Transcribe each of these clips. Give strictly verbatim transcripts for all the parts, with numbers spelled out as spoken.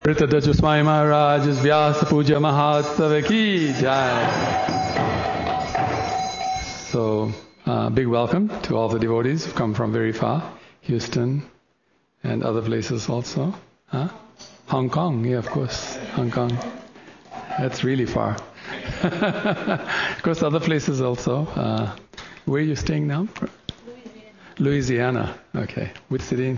Ritadhwaja Swami Maharaj's Vyasa Puja Mahotsava ki Jai. So, uh, big welcome to all the devotees who've come from very far, Houston and other places also. Huh? Hong Kong, yeah, of course, Hong Kong. That's really far. Of course, other places also. Uh, where are you staying now? Louisiana. Louisiana. Okay. Which city?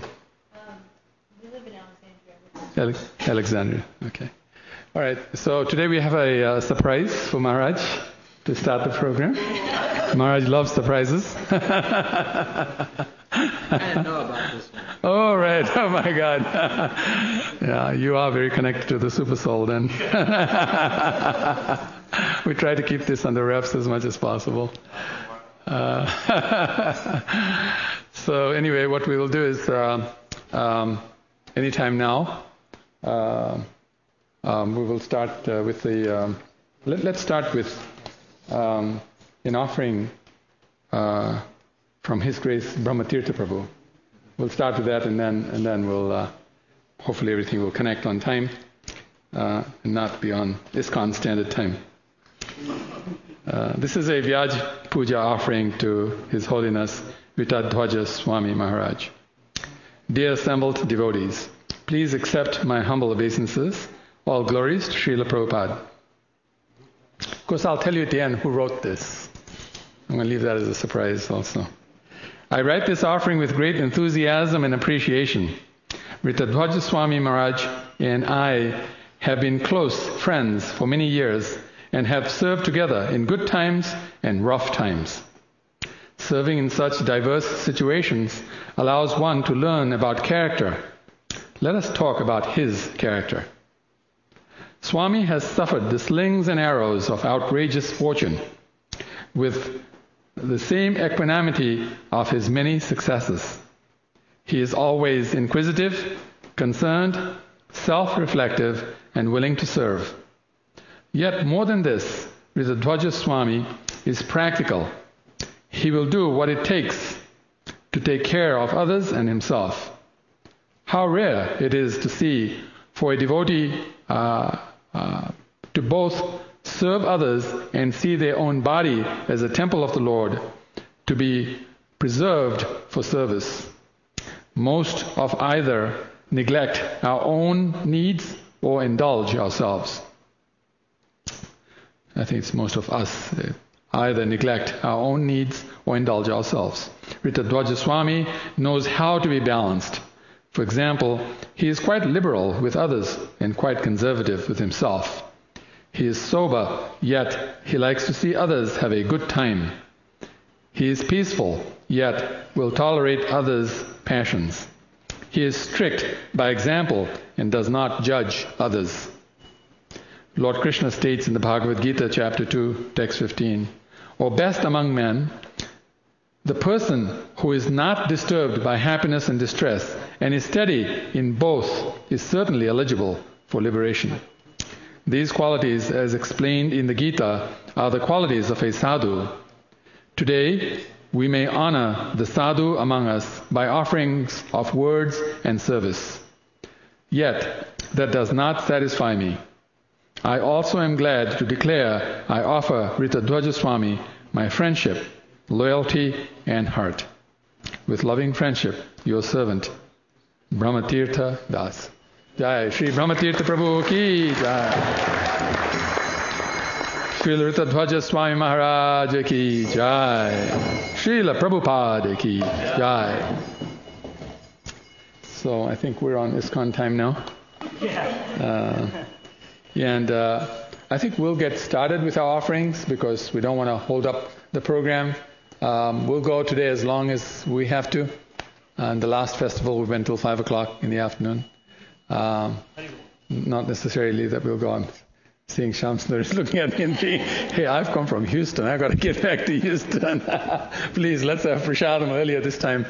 Ale- Alexandria. Okay. All right. So today we have a uh, surprise for Maharaj to start the program. Maharaj loves surprises. I didn't know about this one. Oh, right. Oh, my God. Yeah, you are very connected to the Super Soul then. We try to keep this under wraps as much as possible. Uh, so anyway, what we will do is uh, um, anytime now, Uh, um, we will start uh, with the. Um, let, let's start with um, an offering uh, from His Grace Brahmatirtha Prabhu. We'll start with that, and then and then we'll uh, hopefully everything will connect on time uh, and not be on ISKCON standard time. Uh, this is a Vyaj Puja offering to His Holiness Ritadhwaja Swami Maharaj. Dear assembled devotees, please accept my humble obeisances. All glories to Srila Prabhupada. Of course, I'll tell you at the end who wrote this. I'm going to leave that as a surprise also. I write this offering with great enthusiasm and appreciation. Ritadhwaja Swami Maharaj and I have been close friends for many years and have served together in good times and rough times. Serving in such diverse situations allows one to learn about character. Let us talk about his character. Swami has suffered the slings and arrows of outrageous fortune with the same equanimity of his many successes. He is always inquisitive, concerned, self-reflective, and willing to serve. Yet more than this, Ritadhwaja Swami is practical. He will do what it takes to take care of others and himself. How rare it is to see for a devotee uh, uh, to both serve others and see their own body as a temple of the Lord, to be preserved for service. Most of either neglect our own needs or indulge ourselves. I think it's most of us either neglect our own needs or indulge ourselves. Ritadhwaja Swami knows how to be balanced. For example, he is quite liberal with others and quite conservative with himself. He is sober, yet he likes to see others have a good time. He is peaceful, yet will tolerate others' passions. He is strict by example and does not judge others. Lord Krishna states in the Bhagavad Gita, chapter two, text fifteen, O best among men, the person who is not disturbed by happiness and distress and is steady in both is certainly eligible for liberation. These qualities, as explained in the Gita, are the qualities of a sadhu. Today, we may honor the sadhu among us by offerings of words and service. Yet, that does not satisfy me. I also am glad to declare I offer Ritadhwaja Swami my friendship, loyalty, and heart. With loving friendship, your servant, Brahmatirtha Das. Jai Shri Brahmatirtha Prabhu ki Jai. Srila Ritadhwaja Swami Maharaj ki Jai. Srila Prabhupada ki Jai. So I think we're on ISKCON time now. Uh, and uh, I think we'll get started with our offerings because we don't want to hold up the program. Um, we'll go today as long as we have to. And the last festival we went till five o'clock in the afternoon. Um, not necessarily that we'll go on. Seeing Shamsundar is looking at me and saying, hey, I've come from Houston. I've got to get back to Houston. Please, let's have prasadam earlier this time.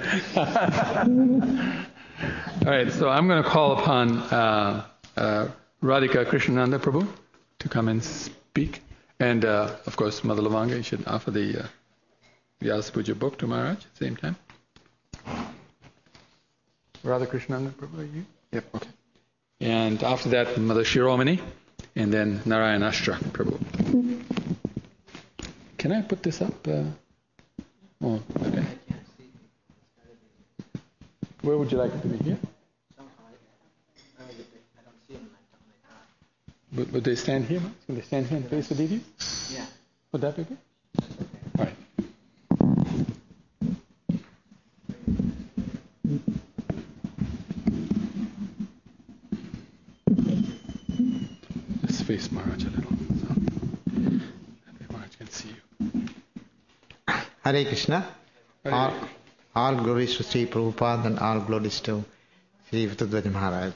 All right, so I'm going to call upon uh, uh, Radhika Krishnananda Prabhu to come and speak. And, uh, of course, Mother Lavanga, you should offer the uh, Vyasa Puja book to Maharaj at the same time. Radha Krishnananda Prabhu, are you? Yep, okay. and after that, Mother Shiromani, and then Narayana Ashtra Prabhu. Can I put this up? Uh, oh, okay. Where would you like it to be? Here? Would, would they stand here? Can they stand here and face the video? Yeah. Would that be good? All right. Just face Maharaj a little, so that Maharaj can see you. Hare Krishna. Hare All, Krishna. all glories to Sri Prabhupada and all glories to Sri Vittadwaja Maharaj.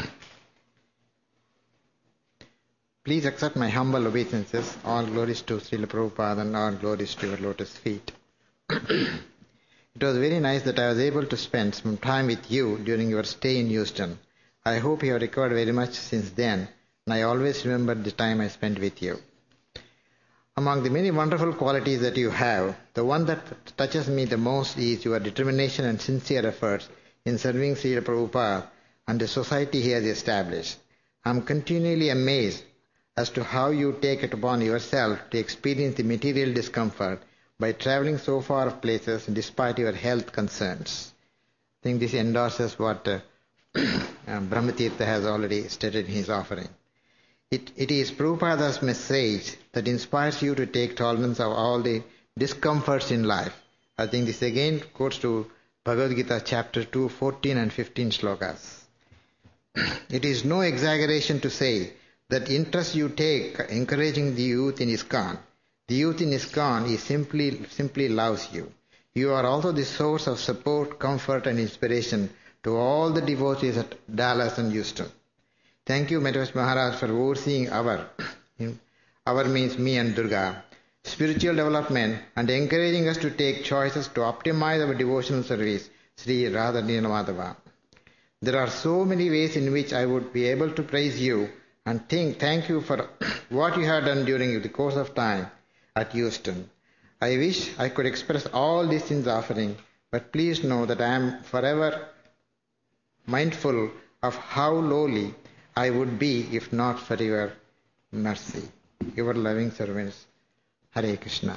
Please accept my humble obeisances. All glories to Srila Prabhupada and all glories to your lotus feet. It was very nice that I was able to spend some time with you during your stay in Houston. I hope you have recovered very much since then, and I always remember the time I spent with you. Among the many wonderful qualities that you have, the one that touches me the most is your determination and sincere efforts in serving Srila Prabhupada and the society he has established. I am continually amazed as to how you take it upon yourself to experience the material discomfort by traveling so far of places despite your health concerns. I think this endorses what uh, Brahmatirtha has already stated in his offering. It, it is Prabhupada's message that inspires you to take tolerance of all the discomforts in life. I think this again quotes to Bhagavad Gita chapter two, fourteen and fifteen shlokas. It is no exaggeration to say that interest you take encouraging the youth in ISKCON. The youth in ISKCON is simply, simply loves you. You are also the source of support, comfort and inspiration to all the devotees at Dallas and Houston. Thank you, Madhvas Maharaj, for overseeing our, our means me and Durga, spiritual development and encouraging us to take choices to optimize our devotional service, Sri Radha Madhava. There are so many ways in which I would be able to praise you and think, thank you for what you have done during the course of time at Houston. I wish I could express all this in the offering, but please know that I am forever mindful of how lowly I would be if not for your mercy. Your loving servants, Hare Krishna.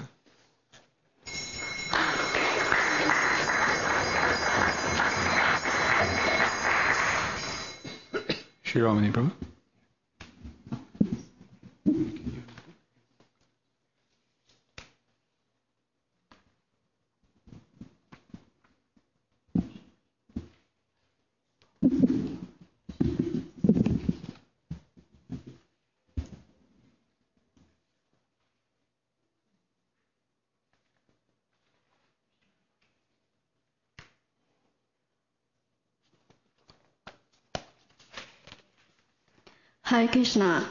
Shiromani Prabhu. Hare Krishna.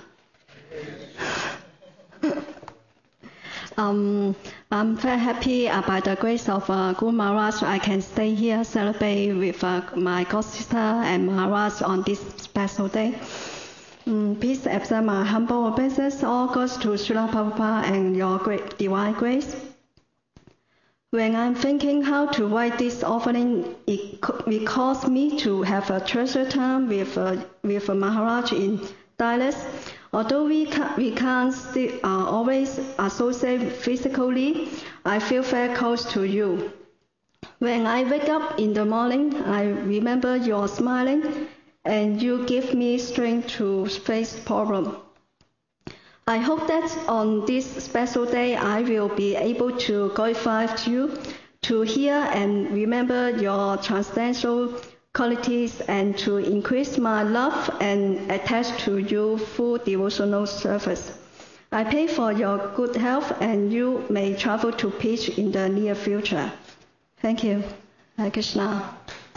um, I'm very happy uh, by the grace of uh, Guru Maharaj. I can stay here, celebrate with uh, my god sister and Maharaj on this special day. Um, please accept my humble obeisance. All goes to Srila Prabhupada and your great divine grace. When I'm thinking how to write this offering, it, it caused me to have a treasure time with uh, with uh, Maharaj in Dallas. Although we, ca- we can't still, uh, always associate physically, I feel very close to you. When I wake up in the morning, I remember your smiling, and you give me strength to face problem. I hope that on this special day, I will be able to glorify you, to hear and remember your transcendental qualities, and to increase my love and attach to you full devotional service. I pray for your good health, and you may travel to peace in the near future. Thank you. Hare Krishna.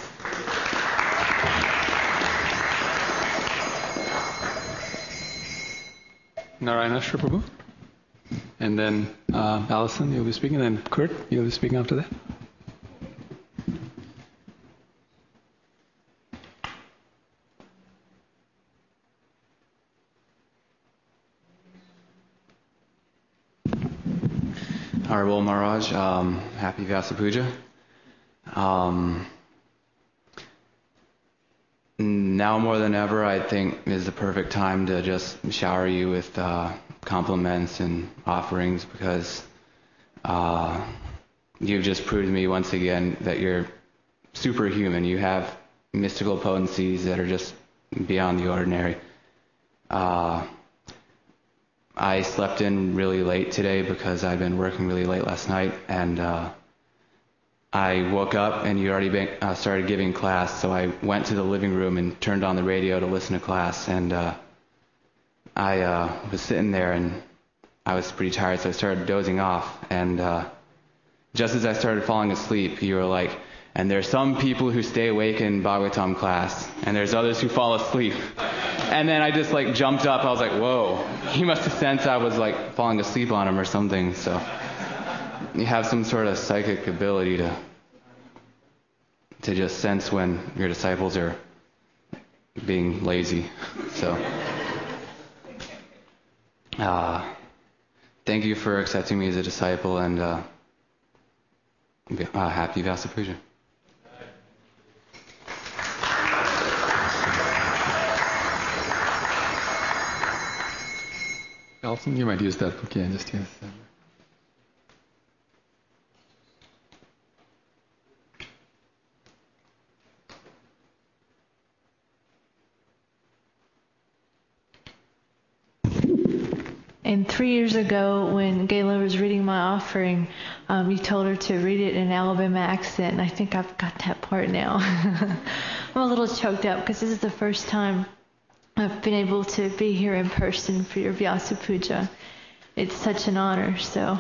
Narayana Ashtra Prabhu. And then uh, Allison, you'll be speaking. And then Kurt, you'll be speaking after that. Honorable Maharaj, um, happy Vyasa Puja. Um, now more than ever, I think is the perfect time to just shower you with uh, compliments and offerings, because uh, you've just proved to me once again that you're superhuman. You have mystical potencies that are just beyond the ordinary. Uh, I slept in really late today because I've been working really late last night, and uh, I woke up and you already been, uh, started giving class, so I went to the living room and turned on the radio to listen to class, and uh, I uh, was sitting there and I was pretty tired, so I started dozing off, and uh, just as I started falling asleep, you were like, and there's some people who stay awake in Bhagavatam class, and there's others who fall asleep. And then I just like jumped up. I was like, whoa, he must have sensed I was like falling asleep on him or something. So you have some sort of psychic ability to to just sense when your disciples are being lazy. So uh, thank you for accepting me as a disciple, and uh, uh, happy Vyasa Puja. Alison, you might use that book, yeah, just yes. And three years ago, when Gayla was reading my offering, um, you told her to read it in an Alabama accent, and I think I've got that part now. I'm a little choked up because this is the first time I've been able to be here in person for your Vyasa Puja. It's such an honor, so...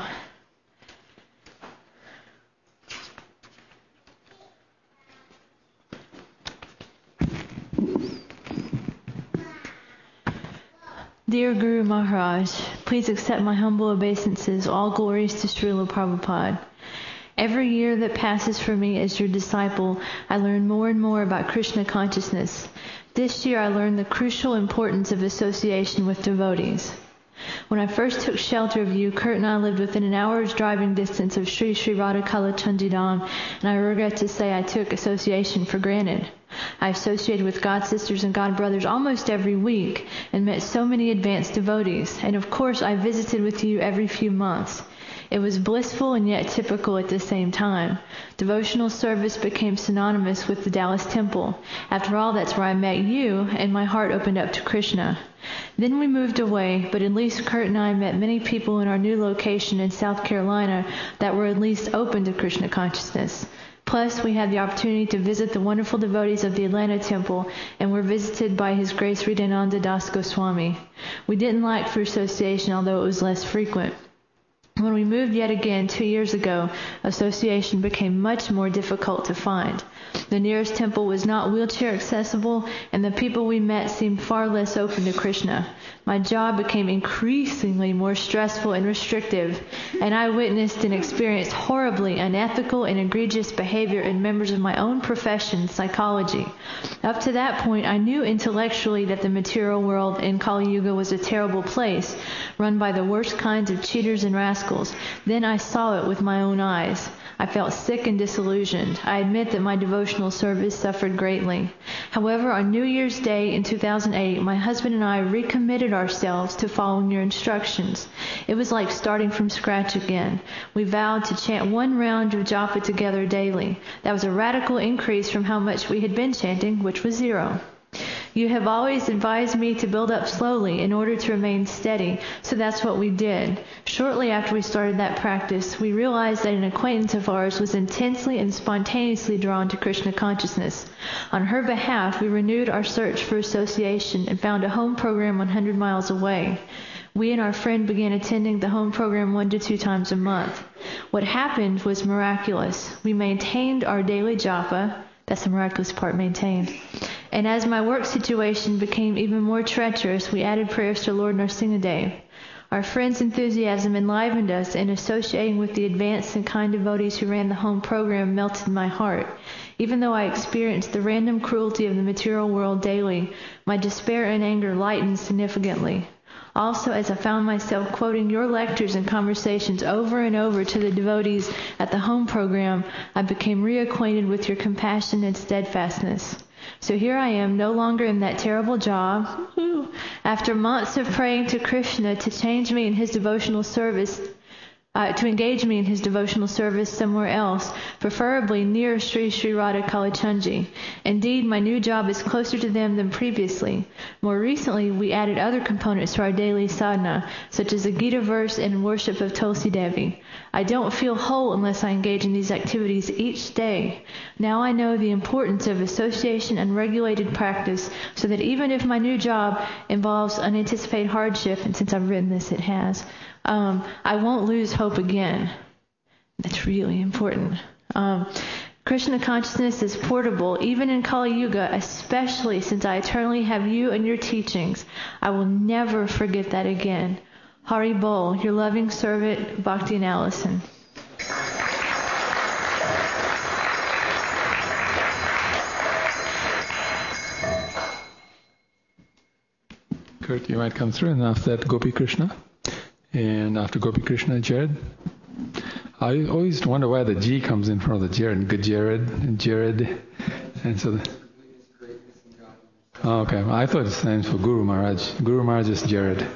Dear Guru Maharaj, please accept my humble obeisances. All glories to Srila Prabhupada. Every year that passes for me as your disciple, I learn more and more about Krishna consciousness. This year I learned the crucial importance of association with devotees. When I first took shelter of you, Kurt and I lived within an hour's driving distance of Sri Sri Radhakala Chandidam, and I regret to say I took association for granted. I associated with God sisters and God brothers almost every week and met so many advanced devotees, and of course I visited with you every few months. It was blissful and yet typical at the same time. Devotional service became synonymous with the Dallas Temple. After all, that's where I met you, and my heart opened up to Krishna. Then we moved away, but at least Kurt and I met many people in our new location in South Carolina that were at least open to Krishna consciousness. Plus, we had the opportunity to visit the wonderful devotees of the Atlanta Temple, and were visited by His Grace Hridayananda Das Goswami. We didn't lack for association, although it was less frequent. When we moved yet again two years ago, association became much more difficult to find. The nearest temple was not wheelchair accessible, and the people we met seemed far less open to Krishna. My job became increasingly more stressful and restrictive, and I witnessed and experienced horribly unethical and egregious behavior in members of my own profession, psychology. Up to that point, I knew intellectually that the material world in Kali Yuga was a terrible place, run by the worst kinds of cheaters and rascals. Then I saw it with my own eyes. I felt sick and disillusioned. I admit that my devotional service suffered greatly. However, on New Year's Day in two thousand eight, my husband and I recommitted ourselves to following your instructions. It was like starting from scratch again. We vowed to chant one round of japa together daily. That was a radical increase from how much we had been chanting, which was zero. You have always advised me to build up slowly in order to remain steady, so that's what we did. Shortly after we started that practice, we realized that an acquaintance of ours was intensely and spontaneously drawn to Krishna consciousness. On her behalf, we renewed our search for association and found a home program one hundred miles away. We and our friend began attending the home program one to two times a month. What happened was miraculous. We maintained our daily japa. That's the miraculous part, maintained. And as my work situation became even more treacherous, we added prayers to Lord Nrsimhadev. Our friends' enthusiasm enlivened us, and associating with the advanced and kind devotees who ran the home program melted my heart. Even though I experienced the random cruelty of the material world daily, my despair and anger lightened significantly. Also, as I found myself quoting your lectures and conversations over and over to the devotees at the home program, I became reacquainted with your compassion and steadfastness. So here I am, no longer in that terrible job. Woo-hoo. After months of praying to Krishna to change me in his devotional service, Uh, to engage me in his devotional service somewhere else, preferably near Sri Sri Radha Kalichanji. Indeed, my new job is closer to them than previously. More recently, we added other components to our daily sadhana, such as a Gita verse and worship of Tulsi Devi. I don't feel whole unless I engage in these activities each day. Now I know the importance of association and regulated practice, so that even if my new job involves unanticipated hardship, and since I've written this, it has, Um, I won't lose hope again. That's really important. Um, Krishna consciousness is portable, even in Kali Yuga, especially since I eternally have you and your teachings. I will never forget that again. Hari Bol, your loving servant, Bhakti and Allison. Kurt, you might come through, and after that, Gopi Krishna. And after Gopi Krishna, Jared. I always wonder why the G comes in front of the Jared. Good Jared, and Jared. And so the, oh, okay. I thought it stands for Guru Maharaj. Guru Maharaj is Jared.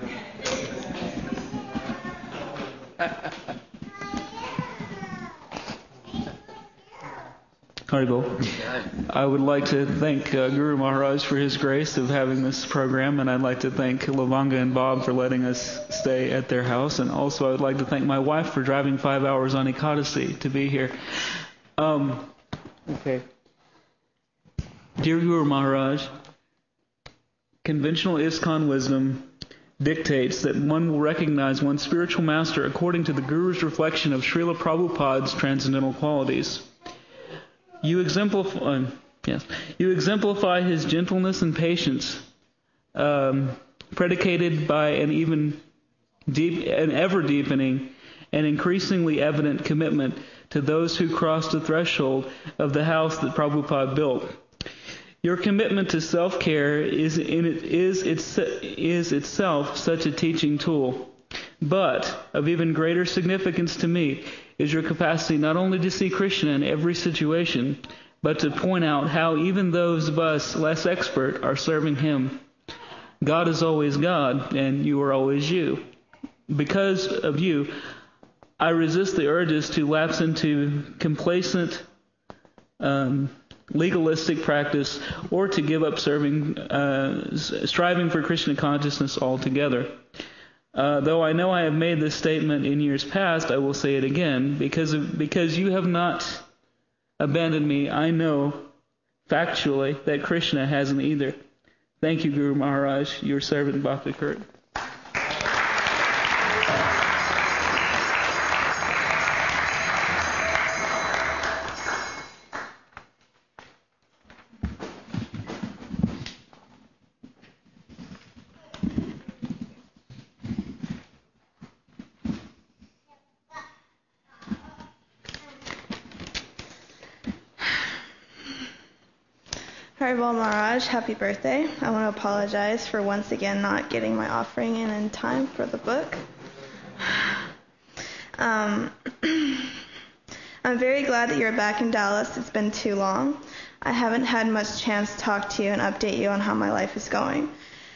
Haribol. I would like to thank uh, Guru Maharaj for his grace of having this program, and I'd like to thank Lavanga and Bob for letting us stay at their house, and also I would like to thank my wife for driving five hours on Ekadasi to be here. Um, okay. Dear Guru Maharaj, conventional ISKCON wisdom dictates that one will recognize one's spiritual master according to the Guru's reflection of Srila Prabhupada's transcendental qualities. You exemplify, yes, you exemplify his gentleness and patience, um, predicated by an even deep, an ever deepening and increasingly evident commitment to those who cross the threshold of the house that Prabhupada built. Your commitment to self-care is in it is its is itself such a teaching tool, but of even greater significance to me is your capacity not only to see Krishna in every situation, but to point out how even those of us less expert are serving him. God is always God, and you are always you. Because of you, I resist the urges to lapse into complacent, um, legalistic practice, or to give up serving, uh, striving for Krishna consciousness altogether. Uh, though I know I have made this statement in years past, I will say it again. Because of, because you have not abandoned me, I know factually that Krishna hasn't either. Thank you, Guru Maharaj, your servant Bhakti Kurt. Haribol Maharaj, happy birthday. I want to apologize for once again not getting my offering in in time for the book. Um, I'm very glad that you're back in Dallas. It's been too long. I haven't had much chance to talk to you and update you on how my life is going.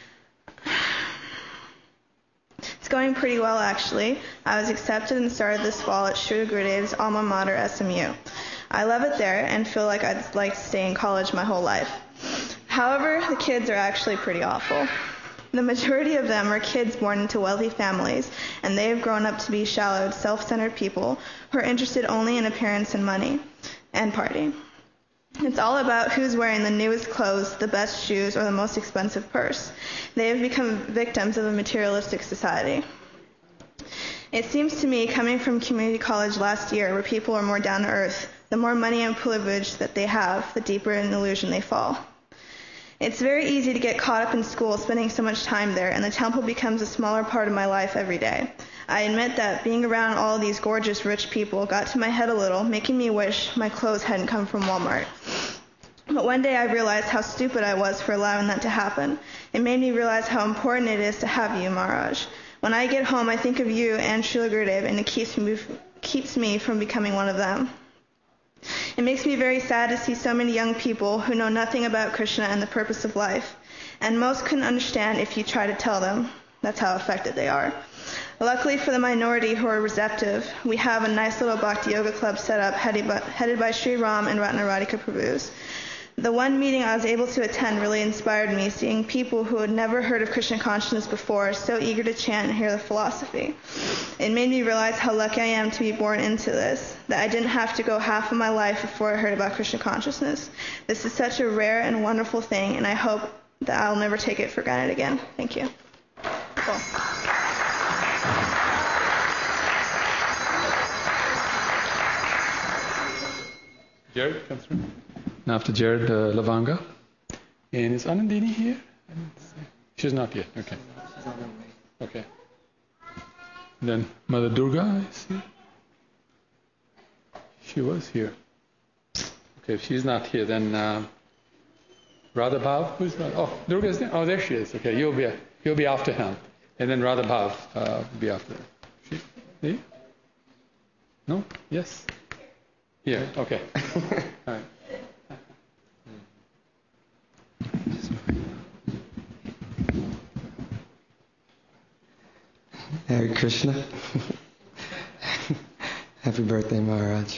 It's going pretty well, actually. I was accepted and started this fall at Srila Gurudev's alma mater, S M U. I love it there and feel like I'd like to stay in college my whole life. However, the kids are actually pretty awful. The majority of them are kids born into wealthy families, and they have grown up to be shallow, self-centered people who are interested only in appearance and money and party. It's all about who's wearing the newest clothes, the best shoes, or the most expensive purse. They have become victims of a materialistic society. It seems to me, coming from community college last year, where people are more down to earth, the more money and privilege that they have, the deeper in illusion they fall. It's very easy to get caught up in school, spending so much time there, and the temple becomes a smaller part of my life every day. I admit that being around all these gorgeous, rich people got to my head a little, making me wish my clothes hadn't come from Walmart. But one day I realized how stupid I was for allowing that to happen. It made me realize how important it is to have you, Maharaj. When I get home, I think of you and Srila Gurudev, and it keeps me, keeps me from becoming one of them. It makes me very sad to see so many young people who know nothing about Krishna and the purpose of life, and most couldn't understand if you try to tell them. That's how affected they are. Luckily for the minority who are receptive, we have a nice little Bhakti Yoga club set up headed by, headed by Sri Ram and Ratna Radhika Prabhus. The one meeting I was able to attend really inspired me, seeing people who had never heard of Krishna consciousness before so eager to chant and hear the philosophy. It made me realize how lucky I am to be born into this, that I didn't have to go half of my life before I heard about Krishna consciousness. This is such a rare and wonderful thing, and I hope that I'll never take it for granted again. Thank you. Cool. Jared comes through. And after Jared, uh, Lavanga. And is Anandini here? I didn't see. She's not yet. Okay. Okay. Then Mother Durga is here. She was here. Okay, if she's not here, then uh, Radha Bhav, who's not? Oh, Durga is there. Oh, there she is. Okay, you'll be you'll be after him, and then Radha Bhav uh, will be after. She? Me? No? Yes. Here. Okay. All right. Hare Krishna. Happy birthday, Maharaj.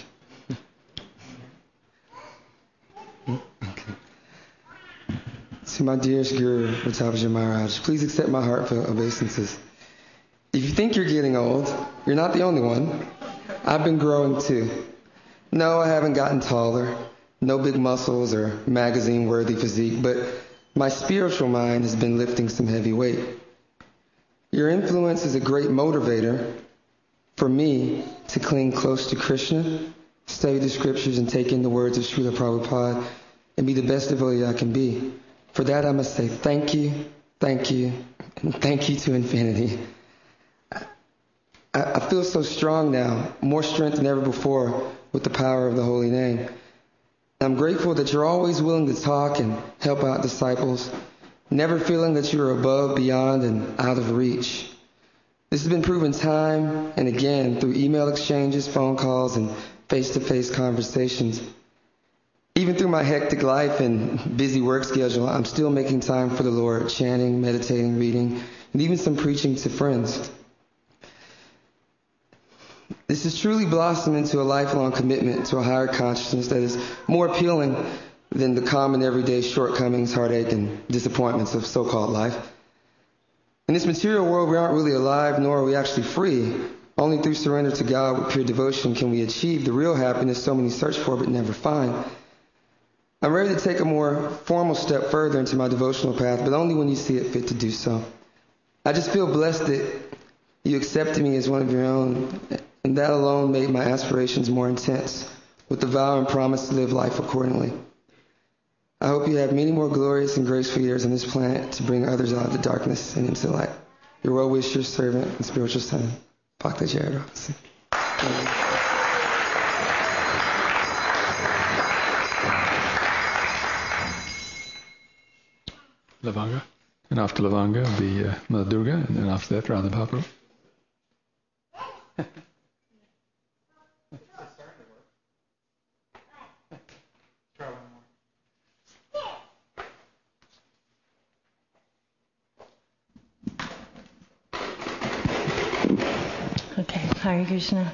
Okay. To my dearest Guru, Vattabhaja Maharaj, please accept my heartfelt obeisances. If you think you're getting old, you're not the only one. I've been growing too. No, I haven't gotten taller, no big muscles or magazine-worthy physique, but my spiritual mind has been lifting some heavy weight. Your influence is a great motivator for me to cling close to Krishna, study the scriptures, and take in the words of Srila Prabhupada, and be the best devotee I can be. For that, I must say thank you, thank you, and thank you to infinity. I, I feel so strong now, more strength than ever before, with the power of the holy name. I'm grateful that you're always willing to talk and help out disciples, never feeling that you are above, beyond, and out of reach. This has been proven time and again through email exchanges, phone calls, and face-to-face conversations. Even through my hectic life and busy work schedule, I'm still making time for the Lord, chanting, meditating, reading, and even some preaching to friends. This has truly blossomed into a lifelong commitment to a higher consciousness that is more appealing than the common everyday shortcomings, heartache, and disappointments of so-called life. In this material world, we aren't really alive, nor are we actually free. Only through surrender to God with pure devotion can we achieve the real happiness so many search for but never find. I'm ready to take a more formal step further into my devotional path, but only when you see it fit to do so. I just feel blessed that you accepted me as one of your own, and that alone made my aspirations more intense, with the vow and promise to live life accordingly. I hope you have many more glorious and graceful years on this planet to bring others out of the darkness and into light. Your well-wisher servant and spiritual son, Bhakti Jared. Lavanga. And after Lavanga will be uh, Mother Durga, and then after that, Radha Bhav. Okay, Hare Krishna.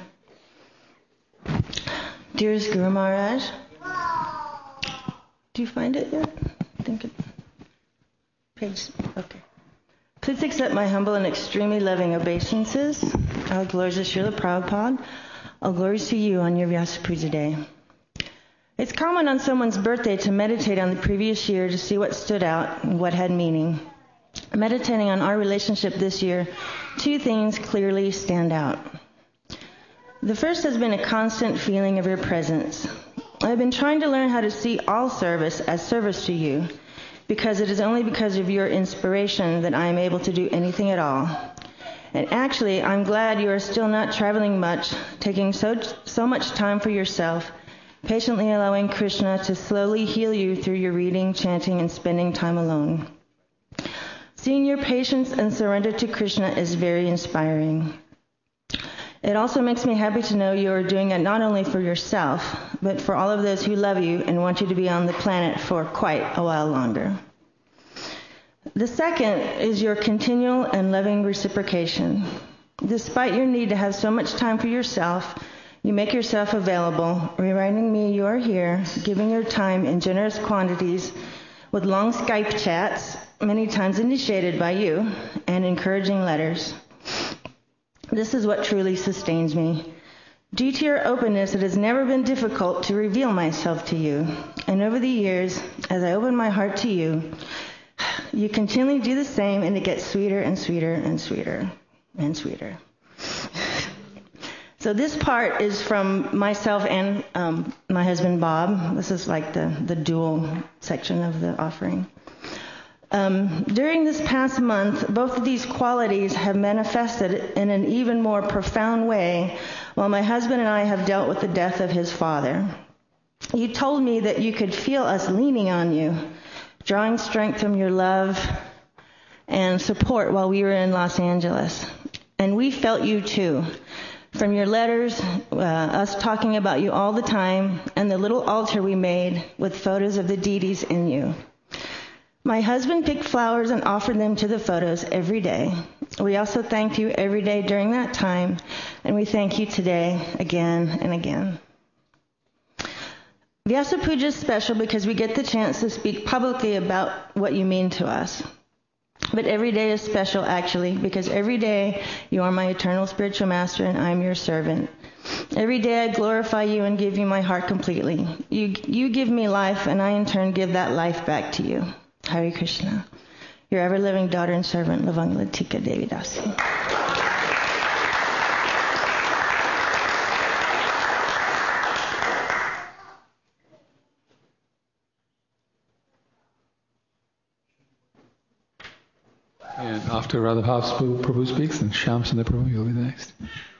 Dearest Guru Maharaj, do you find it yet? I think it. Page. Okay. Please accept my humble and extremely loving obeisances. All glories to Srila Prabhupada. All glories to you on your Vyasa Puja day. It's common on someone's birthday to meditate on the previous year to see what stood out and what had meaning. Meditating on our relationship this year, two things clearly stand out. The first has been a constant feeling of your presence. I've been trying to learn how to see all service as service to you, because it is only because of your inspiration that I am able to do anything at all. And actually, I'm glad you are still not traveling much, taking so, so much time for yourself, patiently allowing Krishna to slowly heal you through your reading, chanting, and spending time alone. Seeing your patience and surrender to Krishna is very inspiring. It also makes me happy to know you are doing it not only for yourself, but for all of those who love you and want you to be on the planet for quite a while longer. The second is your continual and loving reciprocation. Despite your need to have so much time for yourself, you make yourself available, reminding me you are here, giving your time in generous quantities with long Skype chats, many times initiated by you, and encouraging letters. This is what truly sustains me. Due to your openness, it has never been difficult to reveal myself to you. And over the years, as I open my heart to you, you continually do the same, and it gets sweeter and sweeter and sweeter and sweeter. So this part is from myself and um, my husband, Bob. This is like the, the dual section of the offering. Um, during this past month, both of these qualities have manifested in an even more profound way while my husband and I have dealt with the death of his father. You told me that you could feel us leaning on you, drawing strength from your love and support while we were in Los Angeles. And we felt you too. From your letters, uh, us talking about you all the time, and the little altar we made with photos of the deities in you. My husband picked flowers and offered them to the photos every day. We also thanked you every day during that time, and we thank you today again and again. Vyasa Puja is special because we get the chance to speak publicly about what you mean to us. But every day is special, actually, because every day you are my eternal spiritual master and I'm your servant. Every day I glorify you and give you my heart completely. You, you give me life, and I in turn give that life back to you. Hare Krishna. Your ever-living daughter and servant, Lavangala Tika Devi Dasi. And after Radhabhav Prabhu speaks, and Shyam Sundar Prabhu, you'll be the next.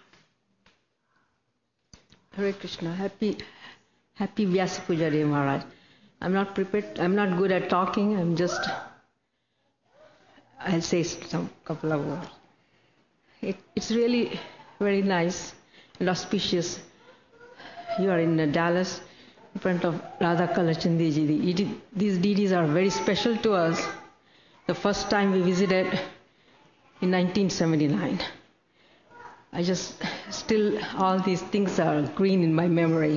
Hare Krishna. Happy, happy Vyasa Puja Day, Maharaj. I'm not prepared. I'm not good at talking. I'm just. I'll say some couple of words. It, it's really very nice and auspicious. You are in uh, Dallas, in front of Radha Kalachandi ji. These deities are very special to us. The first time we visited in nineteen seventy-nine. I just still all these things are green in my memory.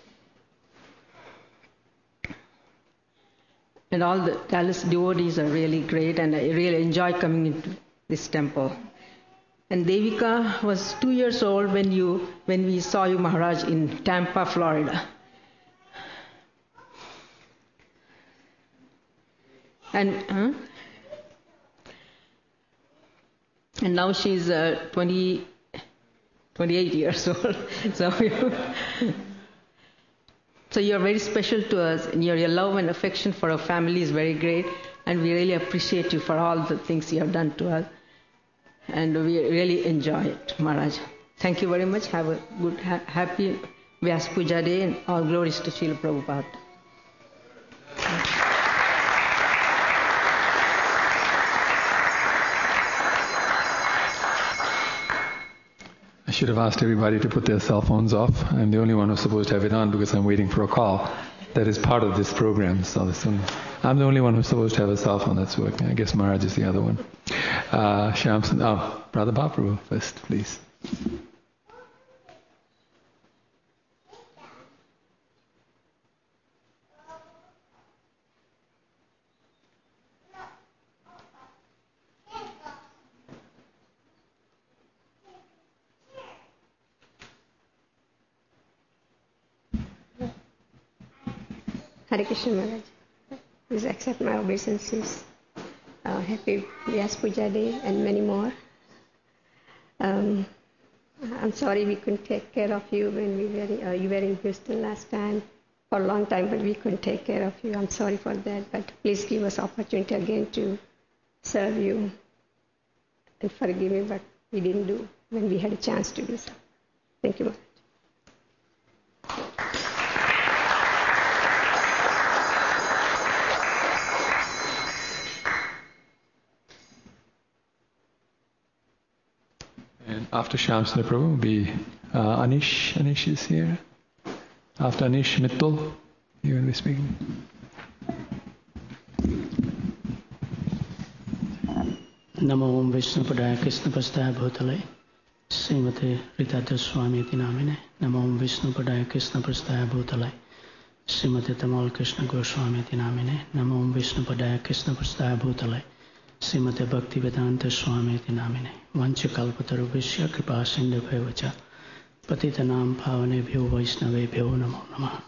And all the Dallas devotees are really great, and I really enjoy coming into this temple. And Devika was two years old when you when we saw you, Maharaj, in Tampa, Florida. And huh? and now she's uh, twenty, twenty-eight years old. So you. So you're very special to us, and your, your love and affection for our family is very great, and we really appreciate you for all the things you have done to us, and we really enjoy it, Maharaj. Thank you very much. Have a good, ha- happy Vyasa Puja Day, and all glories to Srila Prabhupada. I should have asked everybody to put their cell phones off. I'm the only one who's supposed to have it on because I'm waiting for a call. That is part of this program. So this one, I'm the only one who's supposed to have a cell phone that's working. I guess Maharaj is the other one. Uh, Shyam, oh, Brother Bapu first, please. Hare Krishna Maharaj. Please accept my obeisances. Uh, happy Vyasa Puja Day and many more. Um, I'm sorry we couldn't take care of you when we were, uh, you were in Houston last time for a long time, but we couldn't take care of you. I'm sorry for that, but please give us opportunity again to serve you and forgive me what we didn't do when we had a chance to do so. Thank you, Maharaj. And after Shyam Sundar Prabhu will be uh, Anish. Anish is here. After Anish, Mittal, you will be speaking. Namo Om Vishnupadaya Krishnapastaya Bhutale Srimate Ritadhya Swami iti namine. Namo Om Vishnupadaya Krishnapastaya Bhutale Srimate Tamal Krishna Goswami iti namine. Namo Om Vishnupadaya Krishnapastaya Bhutale Srimate Bhaktivedanta Swami iti namine. Vanchakalpatarubhishya kripa sindhubhyo cha patitanam pavanebhyo vaishnavebhyo namo namah.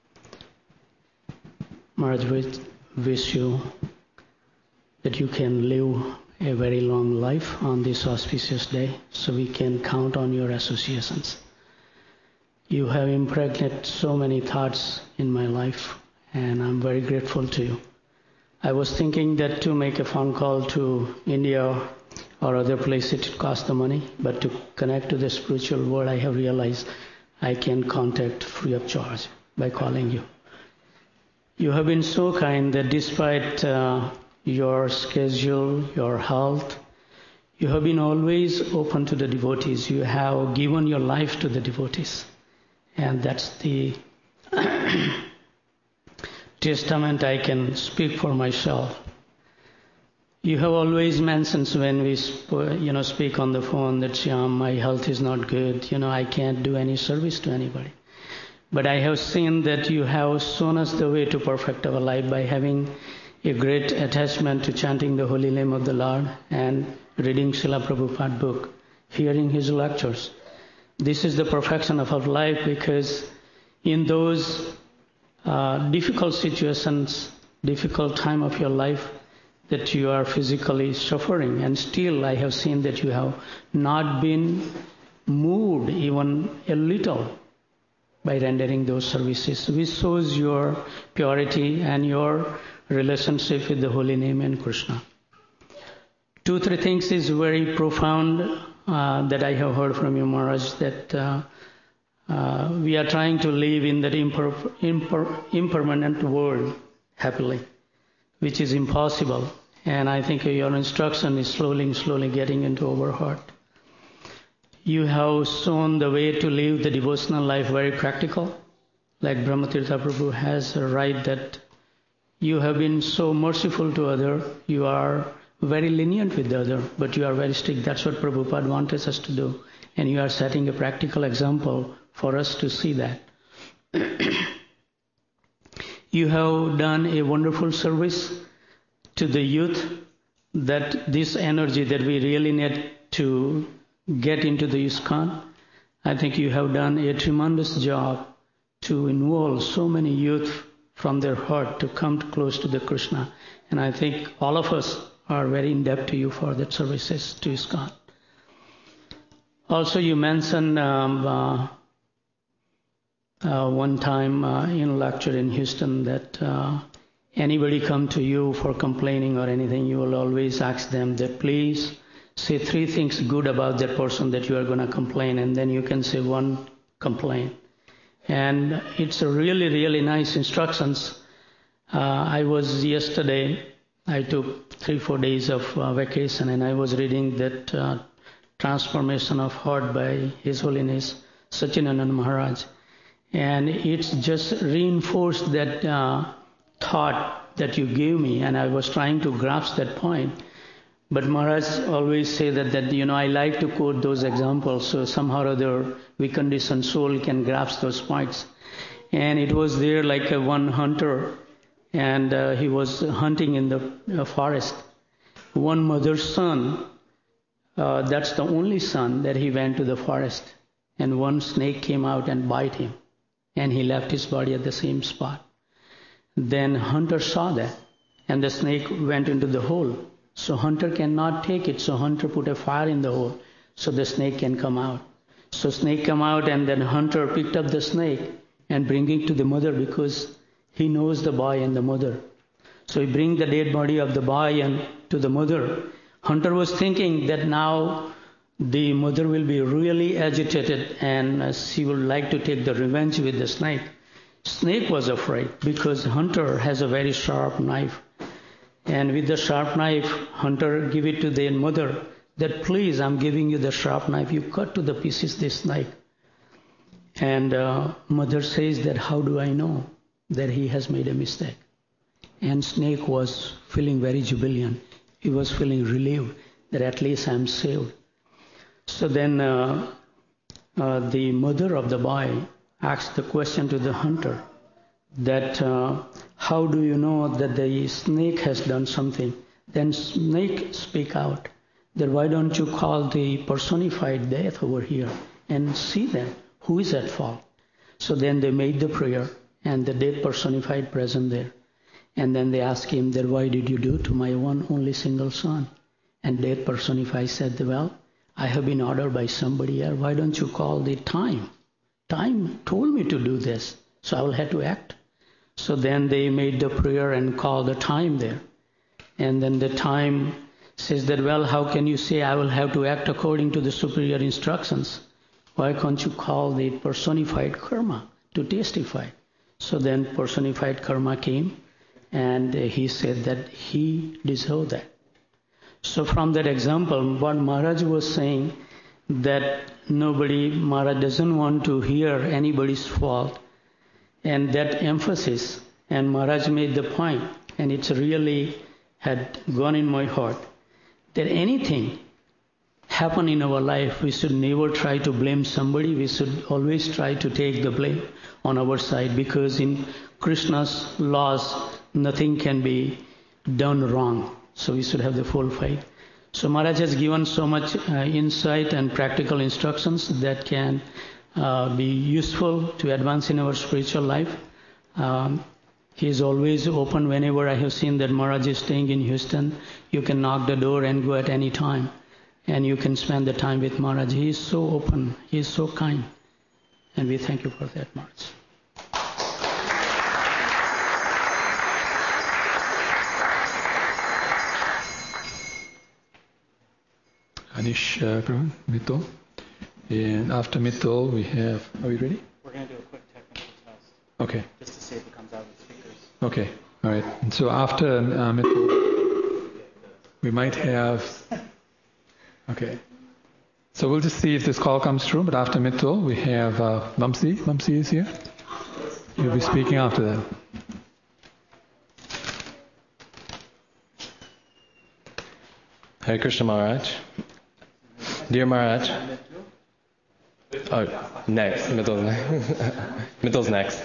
Maharaj, we wish you that you can live a very long life on this auspicious day, so we can count on your associations. You have impregnated so many thoughts in my life, and I'm very grateful to you. I was thinking that to make a phone call to India or other place, it costs the money, but to connect to the spiritual world, I have realized I can contact free of charge by calling you. You have been so kind that despite uh, your schedule, your health, you have been always open to the devotees. You have given your life to the devotees. And that's the testament I can speak for myself. You have always mentioned when we sp- you know, speak on the phone that, Shyam, my health is not good. You know, I can't do any service to anybody. But I have seen that you have shown us the way to perfect our life by having a great attachment to chanting the holy name of the Lord and reading Srila Prabhupada book, hearing his lectures. This is the perfection of our life, because in those uh, difficult situations, difficult time of your life, that you are physically suffering, and still I have seen that you have not been moved even a little by rendering those services, which shows your purity and your relationship with the holy name and Krishna. Two, three things is very profound uh, that I have heard from you, Maharaj, that uh, uh, we are trying to live in that imper- imper- impermanent world happily, which is impossible. And I think your instruction is slowly, slowly getting into our heart. You have shown the way to live the devotional life very practical, like Brahmatirtha Prabhu has a right that you have been so merciful to other, you are very lenient with the other, but you are very strict. That's what Prabhupada wanted us to do. And you are setting a practical example for us to see that. You have done a wonderful service to the youth, that this energy that we really need to get into the ISKCON. I think you have done a tremendous job to involve so many youth from their heart to come close to the Krishna. And I think all of us are very in debt to you for that services to ISKCON. Also, you mentioned um, uh, uh, one time uh, in a lecture in Houston that uh, anybody come to you for complaining or anything, you will always ask them that please say three things good about that person that you are going to complain, and then you can say one complaint. And it's a really, really nice instructions. Uh, I was yesterday, I took three, four days of uh, vacation, and I was reading that uh, Transformation of Heart by His Holiness Sachinananda Maharaj. And it's just reinforced that uh, thought that you gave me, and I was trying to grasp that point. But Maharaj always say that, that, you know, I like to quote those examples, so somehow or other we conditioned soul can grasp those points. And it was there like a one hunter, and uh, he was hunting in the uh, forest. One mother's son, uh, that's the only son that he went to the forest. And one snake came out and bite him, and he left his body at the same spot. Then hunter saw that, and the snake went into the hole. So hunter cannot take it, so hunter put a fire in the hole, so the snake can come out. So snake come out, and then hunter picked up the snake and bring it to the mother, because he knows the boy and the mother. So he bring the dead body of the boy and to the mother. Hunter was thinking that now the mother will be really agitated and she would like to take the revenge with the snake. Snake was afraid because hunter has a very sharp knife. And with the sharp knife, hunter give it to the mother. that please, I'm giving you the sharp knife, you cut to the pieces this knife. And uh, mother says that how do I know that he has made a mistake? And Snake was feeling very jubilant. He was feeling relieved that at least I'm saved. So then uh, uh, the mother of the boy asked the question to the hunter that uh, how do you know that the snake has done something? Then Snake speak out that why don't you call the personified death over here and see them, who is at fault? So then they made the prayer and the death personified present there. And then they asked him that why did you do to my one only single son? And death personified said, well, I have been ordered by somebody else. Why don't you call the time? Time told me to do this, so I will have to act. So then they made the prayer and called the time there. And then the time says that, well, how can you say I will have to act according to the superior instructions? Why can't you call the personified karma to testify? So then personified karma came and he said that he deserved that. So from that example, what Maharaj was saying, that nobody, Maharaj doesn't want to hear anybody's fault. And that emphasis, and Maharaj made the point, and it's really had gone in my heart, that anything happen in our life, we should never try to blame somebody. We should always try to take the blame on our side, because in Krishna's laws, nothing can be done wrong. So we should have the full faith. So Maharaj has given so much uh, insight and practical instructions that can uh, be useful to advance in our spiritual life. Um, he is always open. Whenever I have seen that Maharaj is staying in Houston, you can knock the door and go at any time. And you can spend the time with Maharaj. He is so open. He is so kind. And we thank you for that, Maharaj. Anish uh, Mittal. And after Mittal, we have. Are we ready? We're going to do a quick technical test. Okay. Just to see if it comes out with speakers. Okay. All right. And so after uh, Mittal, we might have. Okay. So we'll just see if this call comes through. But after Mittal, we have uh, Vamsi. Vamsi is here. You'll be speaking after that. Hare Krishna Maharaj. Dear Maharaj. Oh, next. Mittal's next. Mittal's next.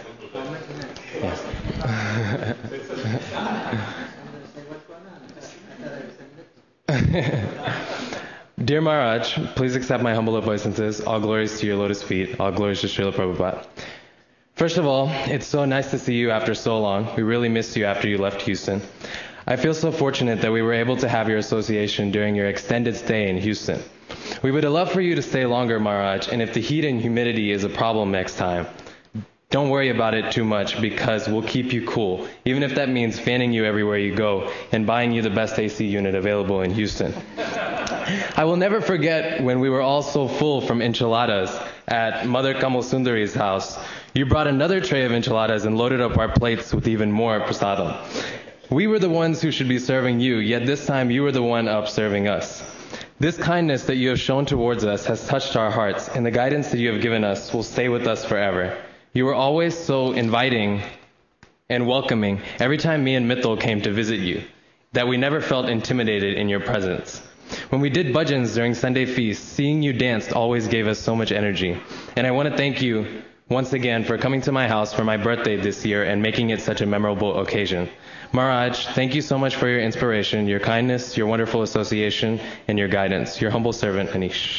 Yeah. Dear Maharaj, please accept my humble obeisances. All glories to your lotus feet. All glories to Srila Prabhupada. First of all, it's so nice to see you after so long. We really missed you after you left Houston. I feel so fortunate that we were able to have your association during your extended stay in Houston. We would love for you to stay longer, Maharaj, and if the heat and humidity is a problem next time, don't worry about it too much, because we'll keep you cool, even if that means fanning you everywhere you go and buying you the best A C unit available in Houston. I will never forget when we were all so full from enchiladas at Mother Kamal Sundari's house. You brought another tray of enchiladas and loaded up our plates with even more prasadam. We were the ones who should be serving you, yet this time you were the one up serving us. This kindness that you have shown towards us has touched our hearts, and the guidance that you have given us will stay with us forever. You were always so inviting and welcoming every time me and Mittal came to visit you, that we never felt intimidated in your presence. When we did bhajans during Sunday feast, seeing you dance always gave us so much energy. And I want to thank you once again for coming to my house for my birthday this year and making it such a memorable occasion. Maharaj, thank you so much for your inspiration, your kindness, your wonderful association, and your guidance. Your humble servant, Anish.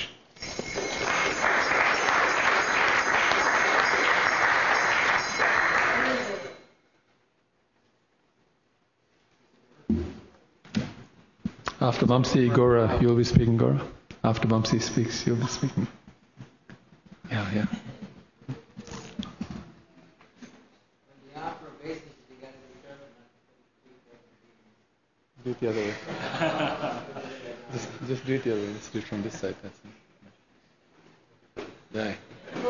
After Vamsi, Gora, you'll be speaking, Gora. After Vamsi speaks, you'll be speaking. Yeah, yeah. Do it the other way. just, just do it the other way. Let's do it from this side. That's it. There.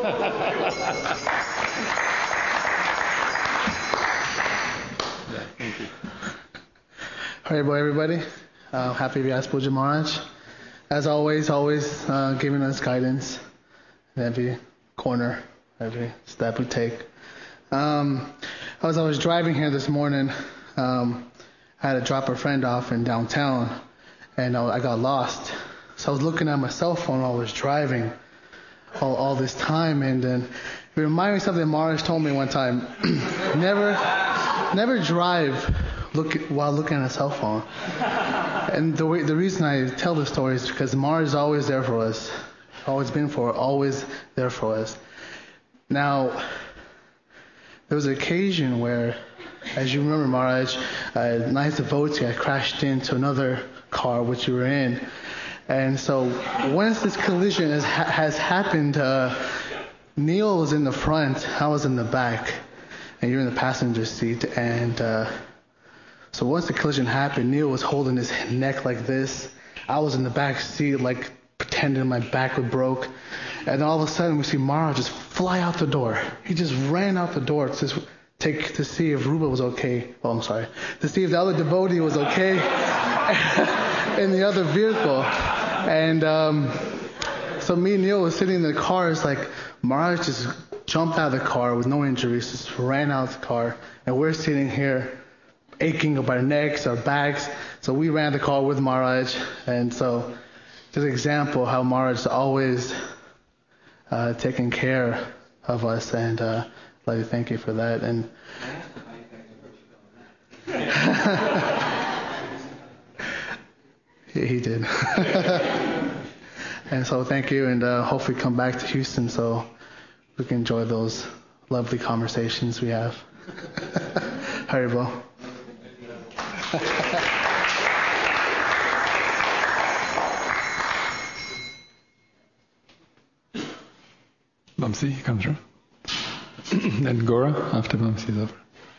Yeah, thank you. Hare Bo, everybody. Uh, happy Vyas Puja Maharaj. as always, always uh, giving us guidance in every corner, every step we take. Um, as I was driving here this morning, um, I had to drop a friend off in downtown, and I got lost. So I was looking at my cell phone while I was driving all, all this time, and then it reminded me of something Maharaj told me one time. never, never drive look while looking at a cell phone. And the way, the reason I tell this story is because Maharaj is always there for us, always been for, always there for us. Now, there was an occasion where, as you remember, Maharaj, a nice devotee had crashed into another car which you were in. And so once this collision has, has happened, uh, Neil was in the front, I was in the back, and you're in the passenger seat. And uh, so once the collision happened, Neil was holding his neck like this. I was in the back seat, like pretending my back was broke. And then all of a sudden, we see Mara just fly out the door. He just ran out the door to take to see if Ruba was okay. Oh, I'm sorry. To see if the other devotee was okay in the other vehicle. And um, so me and Neil was sitting in the car. It's like Maharaj just jumped out of the car with no injuries, just ran out of the car. And we're sitting here aching of our necks, our backs. So we ran the car with Maharaj. And so just an example how Maharaj is always uh, taking care of us. And uh, I'd like to thank you for that. And he, he did. And so thank you, and uh, hopefully come back to Houston so we can enjoy those lovely conversations we have. Haribol. Vamsi comes through. Then Gora after Vamsi is over.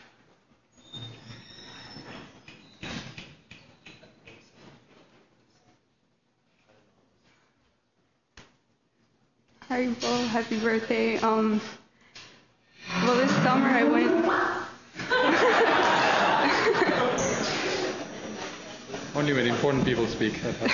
Haribol, happy birthday. Um, well, this summer I went. Only when important people speak.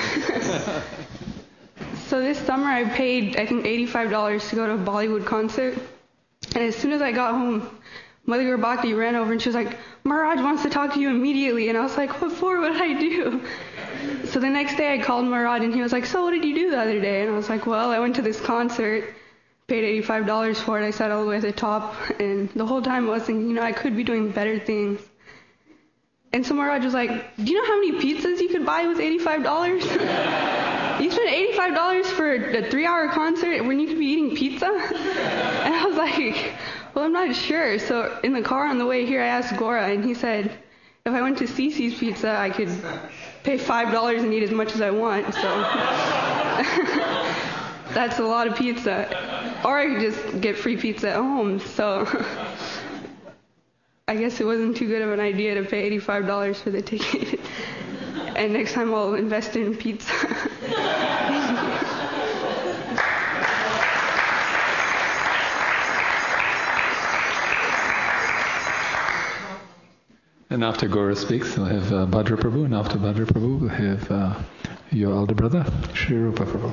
So this summer I paid, I think, eighty-five dollars to go to a Bollywood concert. And as soon as I got home, Mother Garbhakti ran over and she was like, Maharaj wants to talk to you immediately. And I was like, what for? What did I do? So the next day I called Maharaj and he was like, so what did you do the other day? And I was like, well, I went to this concert, paid eighty-five dollars for it. I sat all the way at the top. And the whole time I was thinking, you know, I could be doing better things. And so Maharaj was like, do you know how many pizzas you could buy with eighty-five dollars? You spent eighty-five dollars for a three-hour concert when you could be eating pizza? And I was like, well, I'm not sure. So in the car on the way here, I asked Gora, and he said, if I went to Cece's Pizza, I could pay five dollars and eat as much as I want. So that's a lot of pizza. Or I could just get free pizza at home. So I guess it wasn't too good of an idea to pay eighty-five dollars for the ticket. And next time I'll invest in pizza. And after Gora speaks, we'll have uh, Bhadra Prabhu, and after Bhadra Prabhu, we'll have uh, your elder brother, Sri Rupa Prabhu.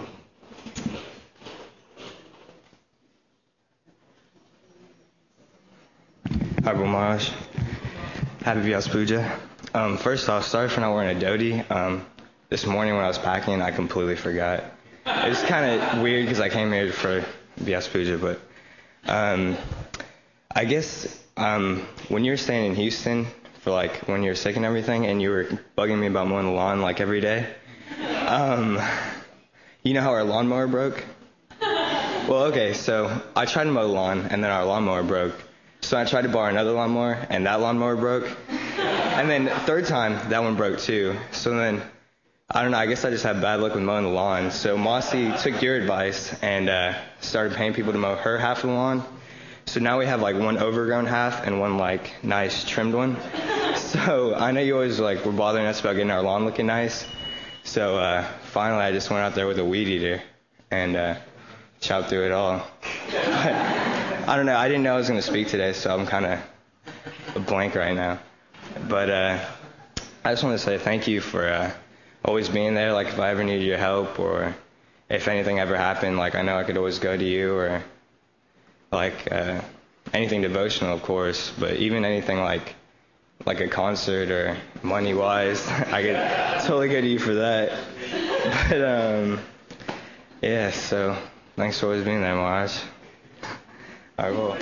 Haribol Maharaj. Happy Vyas Puja. Um, first off, sorry for not wearing a dhoti. Um, this morning when I was packing, I completely forgot. It was kind of weird because I came here for Vyas Puja, but um, I guess um, when you were staying in Houston for like when you were sick and everything, and you were bugging me about mowing the lawn like every day, um, you know how our lawnmower broke? Well, okay, so I tried to mow the lawn, and then our lawnmower broke. So I tried to borrow another lawnmower, and that lawnmower broke. And then third time, that one broke too. So then, I don't know, I guess I just had bad luck with mowing the lawn. So Mossy took your advice and uh, started paying people to mow her half of the lawn. So now we have like one overgrown half and one like nice trimmed one. So I know you always like were bothering us about getting our lawn looking nice. So uh, finally I just went out there with a weed eater and uh, chopped through it all. But I don't know, I didn't know I was going to speak today, so I'm kind of a blank right now. But uh, I just want to say thank you for uh, always being there. Like if I ever needed your help, or if anything ever happened, like I know I could always go to you, or like uh, anything devotional, of course, but even anything like like a concert or money-wise, I could totally go to you for that. But um, yeah, so thanks for always being there, Maharaj. I will.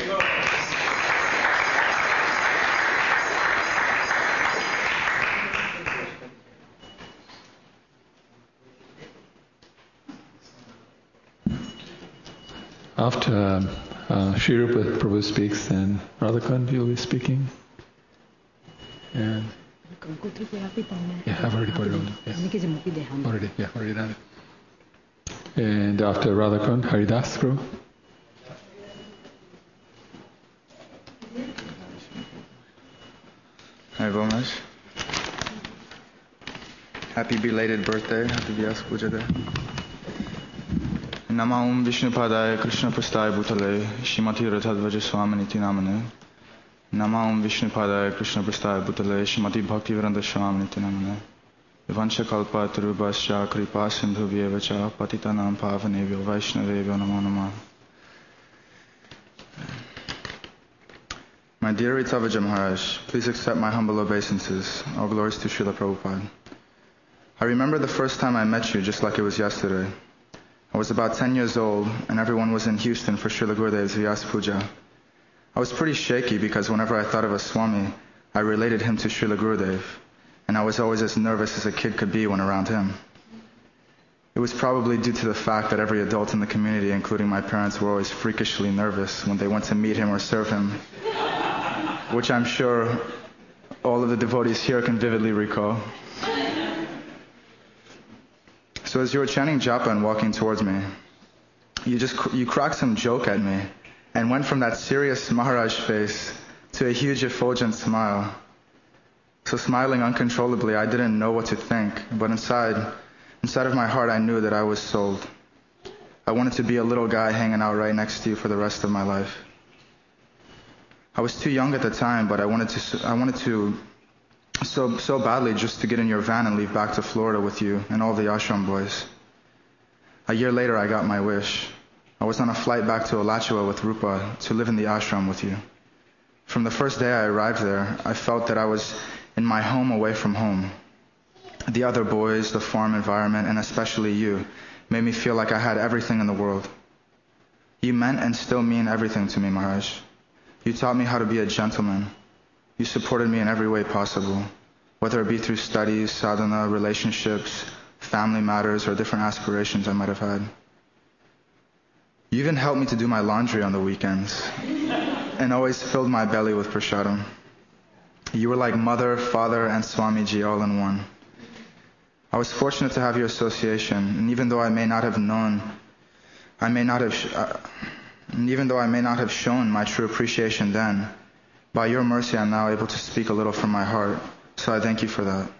After uh, uh, Sri Rupa Prabhu speaks, then Radhakund, you'll be speaking. And yeah, I've already put it on. Yeah. Already, yeah, already done it. And after Radhakund, Haridas Prabhu. Hi, Bomash. Happy belated birthday. Happy Vyas Puja Day. Namam Vishnupadaya Krishna Prasthaya Bhutale Shrimati Radhadvaja Swaminiti Namane. Namam Vishnupadaya Krishna Prasthaya Bhutale Shrimati Bhaktivedanta Swaminiti Namane. Vivancha Kalpa Tarubhascha Kripa Sindhu Vyevacha Patitanam Pavanevyo Vaishnavevyo Namo Namah. My dear Ritavaja Maharaj, please accept my humble obeisances. All glories to Srila Prabhupada. I remember the first time I met you just like it was yesterday. I was about ten years old, and everyone was in Houston for Srila Gurudev's Vyas Puja. I was pretty shaky because whenever I thought of a Swami, I related him to Srila Gurudev, and I was always as nervous as a kid could be when around him. It was probably due to the fact that every adult in the community, including my parents, were always freakishly nervous when they went to meet him or serve him, which I'm sure all of the devotees here can vividly recall. So as you were chanting japa and walking towards me, you just you cracked some joke at me and went from that serious Maharaj face to a huge effulgent smile. So smiling uncontrollably, I didn't know what to think, but inside, inside of my heart, I knew that I was sold. I wanted to be a little guy hanging out right next to you for the rest of my life. I was too young at the time, but I wanted to I wanted to so so badly just to get in your van and leave back to Florida with you and all the ashram boys. A year later, I got my wish. I was on a flight back to Alachua with Rupa to live in the ashram with you. From the first day I arrived there, I felt that I was in my home away from home. The other boys, the farm environment, and especially you, made me feel like I had everything in the world. You meant and still mean everything to me, Maharaj. You taught me how to be a gentleman. You supported me in every way possible, whether it be through studies, sadhana, relationships, family matters, or different aspirations I might have had. You even helped me to do my laundry on the weekends, and always filled my belly with prasadam. You were like mother, father, and Swamiji all in one. I was fortunate to have your association, and even though I may not have known, I may not have, sh- uh, and even though I may not have shown my true appreciation then, by your mercy I'm now able to speak a little from my heart, so I thank you for that.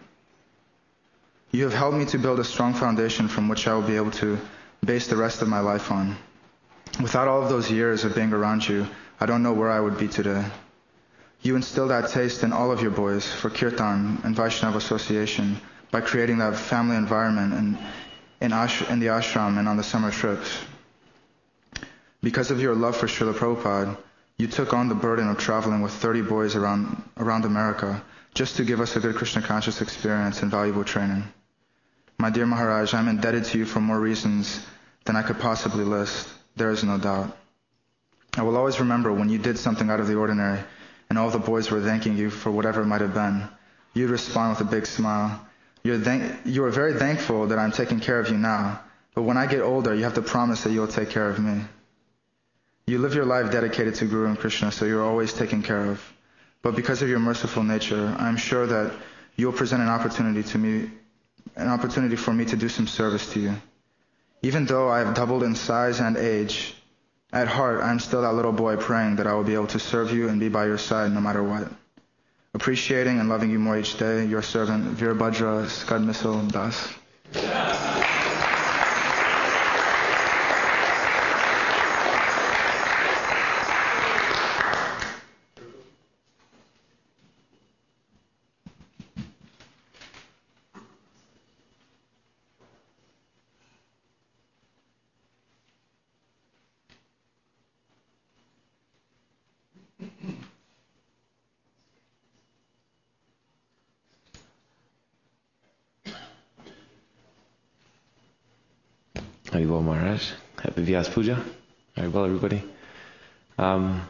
You have helped me to build a strong foundation from which I will be able to base the rest of my life on. Without all of those years of being around you, I don't know where I would be today. You instilled that taste in all of your boys for Kirtan and Vaishnava association by creating that family environment in, in, ash, in the ashram and on the summer trips. Because of your love for Srila Prabhupada, you took on the burden of traveling with thirty boys around, around America just to give us a good Krishna conscious experience and valuable training. My dear Maharaj, I'm indebted to you for more reasons than I could possibly list. There is no doubt. I will always remember when you did something out of the ordinary and all the boys were thanking you for whatever it might have been. You'd respond with a big smile. You're thank- you are very thankful that I'm taking care of you now, but when I get older, you have to promise that you'll take care of me. You live your life dedicated to Guru and Krishna, so you're always taken care of. But because of your merciful nature, I'm sure that you'll present an opportunity to me, an opportunity for me to do some service to you. Even though I have doubled in size and age, at heart, I'm still that little boy praying that I will be able to serve you and be by your side no matter what. Appreciating and loving you more each day, your servant, Virabhadra Skadmisal Das. Haribol Maharaj. Happy Vyas Puja. Haribol, everybody. Um,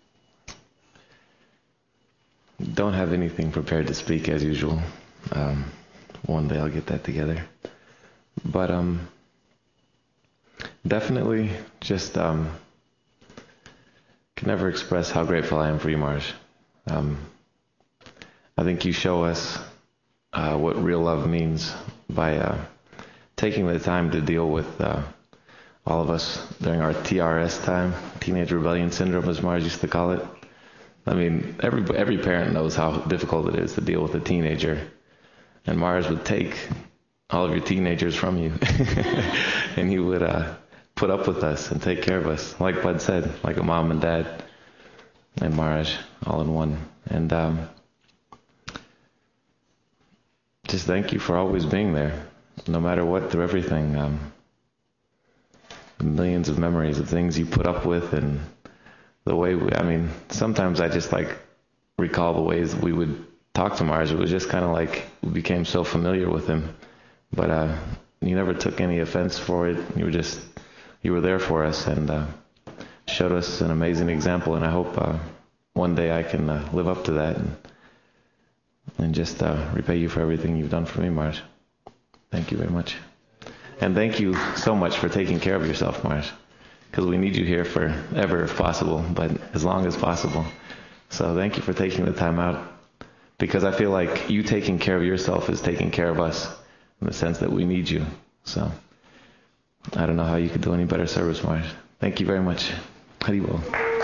don't have anything prepared to speak as usual. Um, one day I'll get that together. But um, definitely just um, can never express how grateful I am for you, Maharaj. Um, I think you show us uh, what real love means by uh, taking the time to deal with uh, all of us during our T R S time, Teenage Rebellion Syndrome, as Maharaj used to call it. I mean, every every parent knows how difficult it is to deal with a teenager. And Maharaj would take all of your teenagers from you. And he would uh, put up with us and take care of us. Like Bud said, like a mom and dad and Maharaj all in one. And um, just thank you for always being there, no matter what, through everything. Um, millions of memories of things you put up with, and the way we, I mean, sometimes I just like recall the ways we would talk to Maharaj. It was just kind of like we became so familiar with him, but uh, you never took any offense for it. You were just, you were there for us and uh, showed us an amazing example. And I hope uh, one day I can uh, live up to that and, and just uh, repay you for everything you've done for me, Maharaj. Thank you very much. And thank you so much for taking care of yourself, Maharaj, because we need you here forever if possible, but as long as possible. So thank you for taking the time out, because I feel like you taking care of yourself is taking care of us in the sense that we need you. So I don't know how you could do any better service, Maharaj. Thank you very much. Haribol.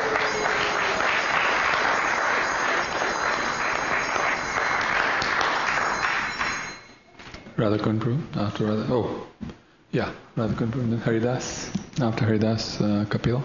Radhakund Prabhu, after Radha. Oh, yeah, Radhakund Prabhu, then Haridas. After Haridas, uh, Kapil.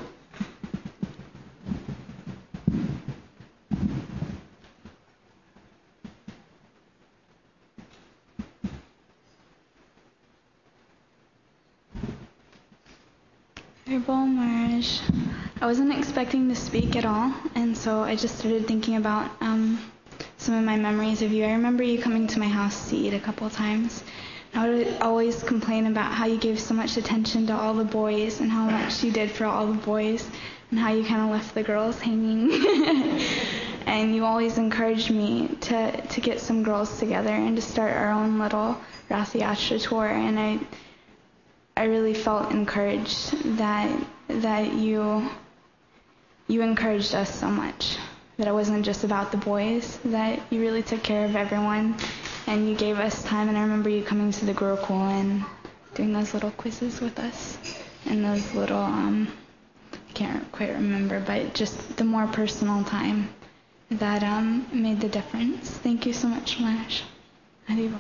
Haribol Maharaj, I wasn't expecting to speak at all, and so I just started thinking about um, some of my memories of you. I remember you coming to my house to eat a couple times. I would always complain about how you gave so much attention to all the boys and how much you did for all the boys and how you kind of left the girls hanging. And you always encouraged me to, to get some girls together and to start our own little Rath Yatra tour. And I I really felt encouraged that that you you encouraged us so much. That it wasn't just about the boys, that you really took care of everyone and you gave us time. And I remember you coming to the Gurukul and doing those little quizzes with us and those little, um, I can't quite remember, but just the more personal time that um, made the difference. Thank you so much, Maharaj. Haribol.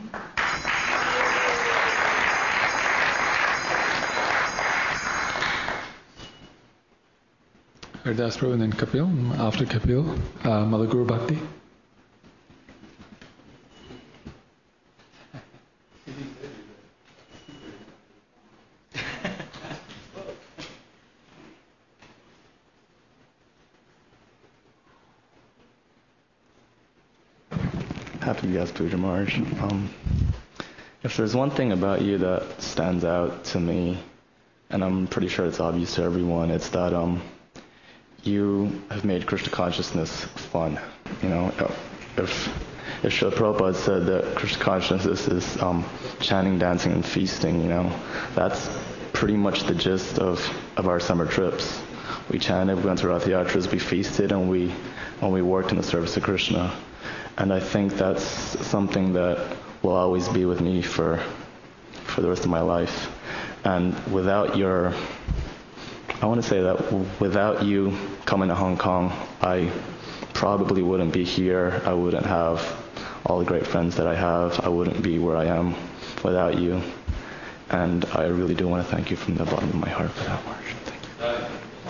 Haridas Prabhu and then Kapil. After Kapil, uh, Mother Guru Bhakti. Happy Vyas Puja, Maharaj. Um, if there's one thing about you that stands out to me, and I'm pretty sure it's obvious to everyone, it's that um, you have made Krishna consciousness fun. You know, if if Srila Prabhupada said that Krishna consciousness is um, chanting, dancing, and feasting, you know, that's pretty much the gist of, of our summer trips. We chanted, we went to Rath Yatras, we feasted, and we and we worked in the service of Krishna. And I think that's something that will always be with me for for the rest of my life. And without your, I want to say that without you coming to Hong Kong, I probably wouldn't be here. I wouldn't have all the great friends that I have. I wouldn't be where I am without you. And I really do want to thank you from the bottom of my heart for that, Maharaj. Thank you.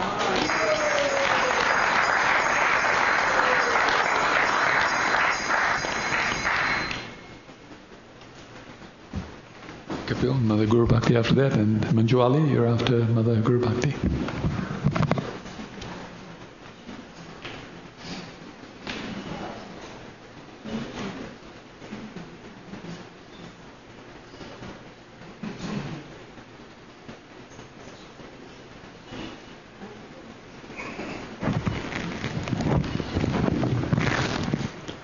Kapil, Mother Guru Bhakti after that, and Manjuali, you're after Mother Guru Bhakti.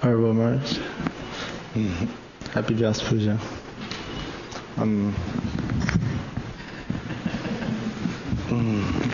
Honorable Maharaj. Mm. Happy Vyas Puja. Um, mm.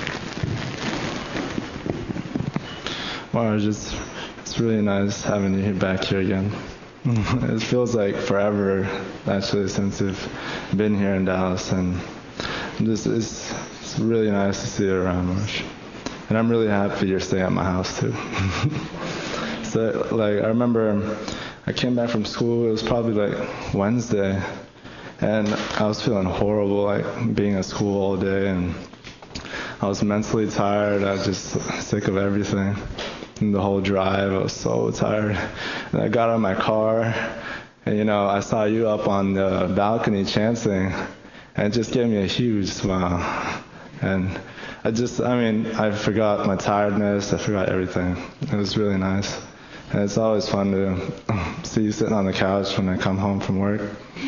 Maharaj, it's, it's really nice having you back here again. It feels like forever, actually, since we've been here in Dallas, and this is it's really nice to see you around, Maharaj. And I'm really happy you're staying at my house too. So, like, I remember I came back from school. It was probably like Wednesday, and I was feeling horrible, like being at school all day, and I was mentally tired. I was just sick of everything. And the whole drive, I was so tired. And I got out of my car, and you know, I saw you up on the balcony chanting, and it just gave me a huge smile. And I just, I mean, I forgot my tiredness. I forgot everything. It was really nice. And it's always fun to see you sitting on the couch when I come home from work.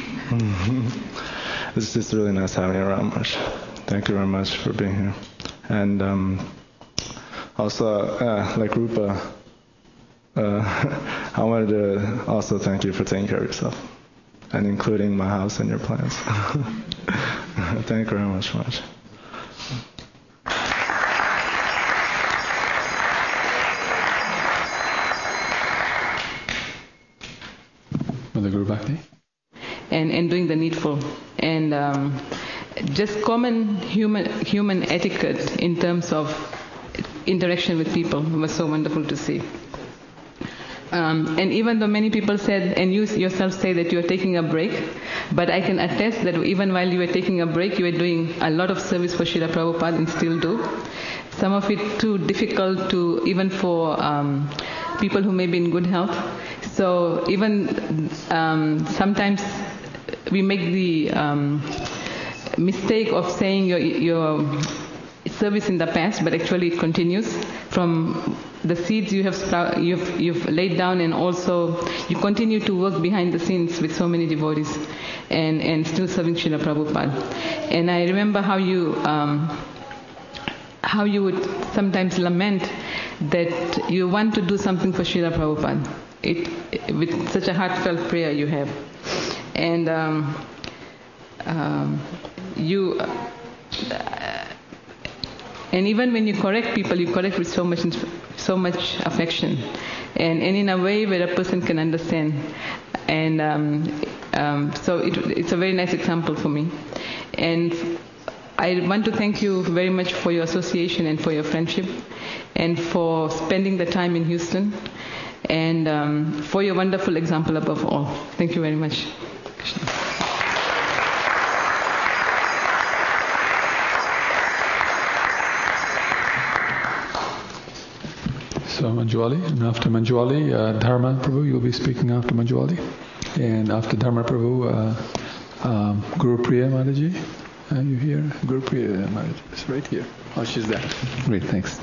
It's just really nice having you around, Marsh. Thank you very much for being here. And um, also, uh, like Rupa, uh, I wanted to also thank you for taking care of yourself and including my house in your plans. Thank you very much, Marsh. Mother Guru Bhakti. And, and doing the needful. And um, just common human human etiquette in terms of interaction with people was so wonderful to see. Um, and even though many people said, and you yourself say that you are taking a break, but I can attest that even while you were taking a break, you were doing a lot of service for Srila Prabhupada and still do. Some of it too difficult to, even for um, people who may be in good health. So even um, sometimes we make the um, mistake of saying your, your service in the past, but actually it continues from the seeds you have sprout, you've, you've laid down, and also you continue to work behind the scenes with so many devotees and, and still serving Srila Prabhupada. And I remember how you um, how you would sometimes lament that you want to do something for Srila Prabhupada. It, with such a heartfelt prayer you have. And um, um, you, uh, and even when you correct people, you correct with so much, so much affection, and, and in a way where a person can understand. And um, um, so it, it's a very nice example for me. And I want to thank you very much for your association and for your friendship, and for spending the time in Houston, and um, for your wonderful example above all. Thank you very much. Krishna. So Manjuali, and after Manjuali, uh, Dharma Prabhu, you'll be speaking after Manjuali. And after Dharma Prabhu, uh, um, Guru Priya Mataji. Are you here? Guru Priya Mataji is right here. Oh, she's there. Great, thanks.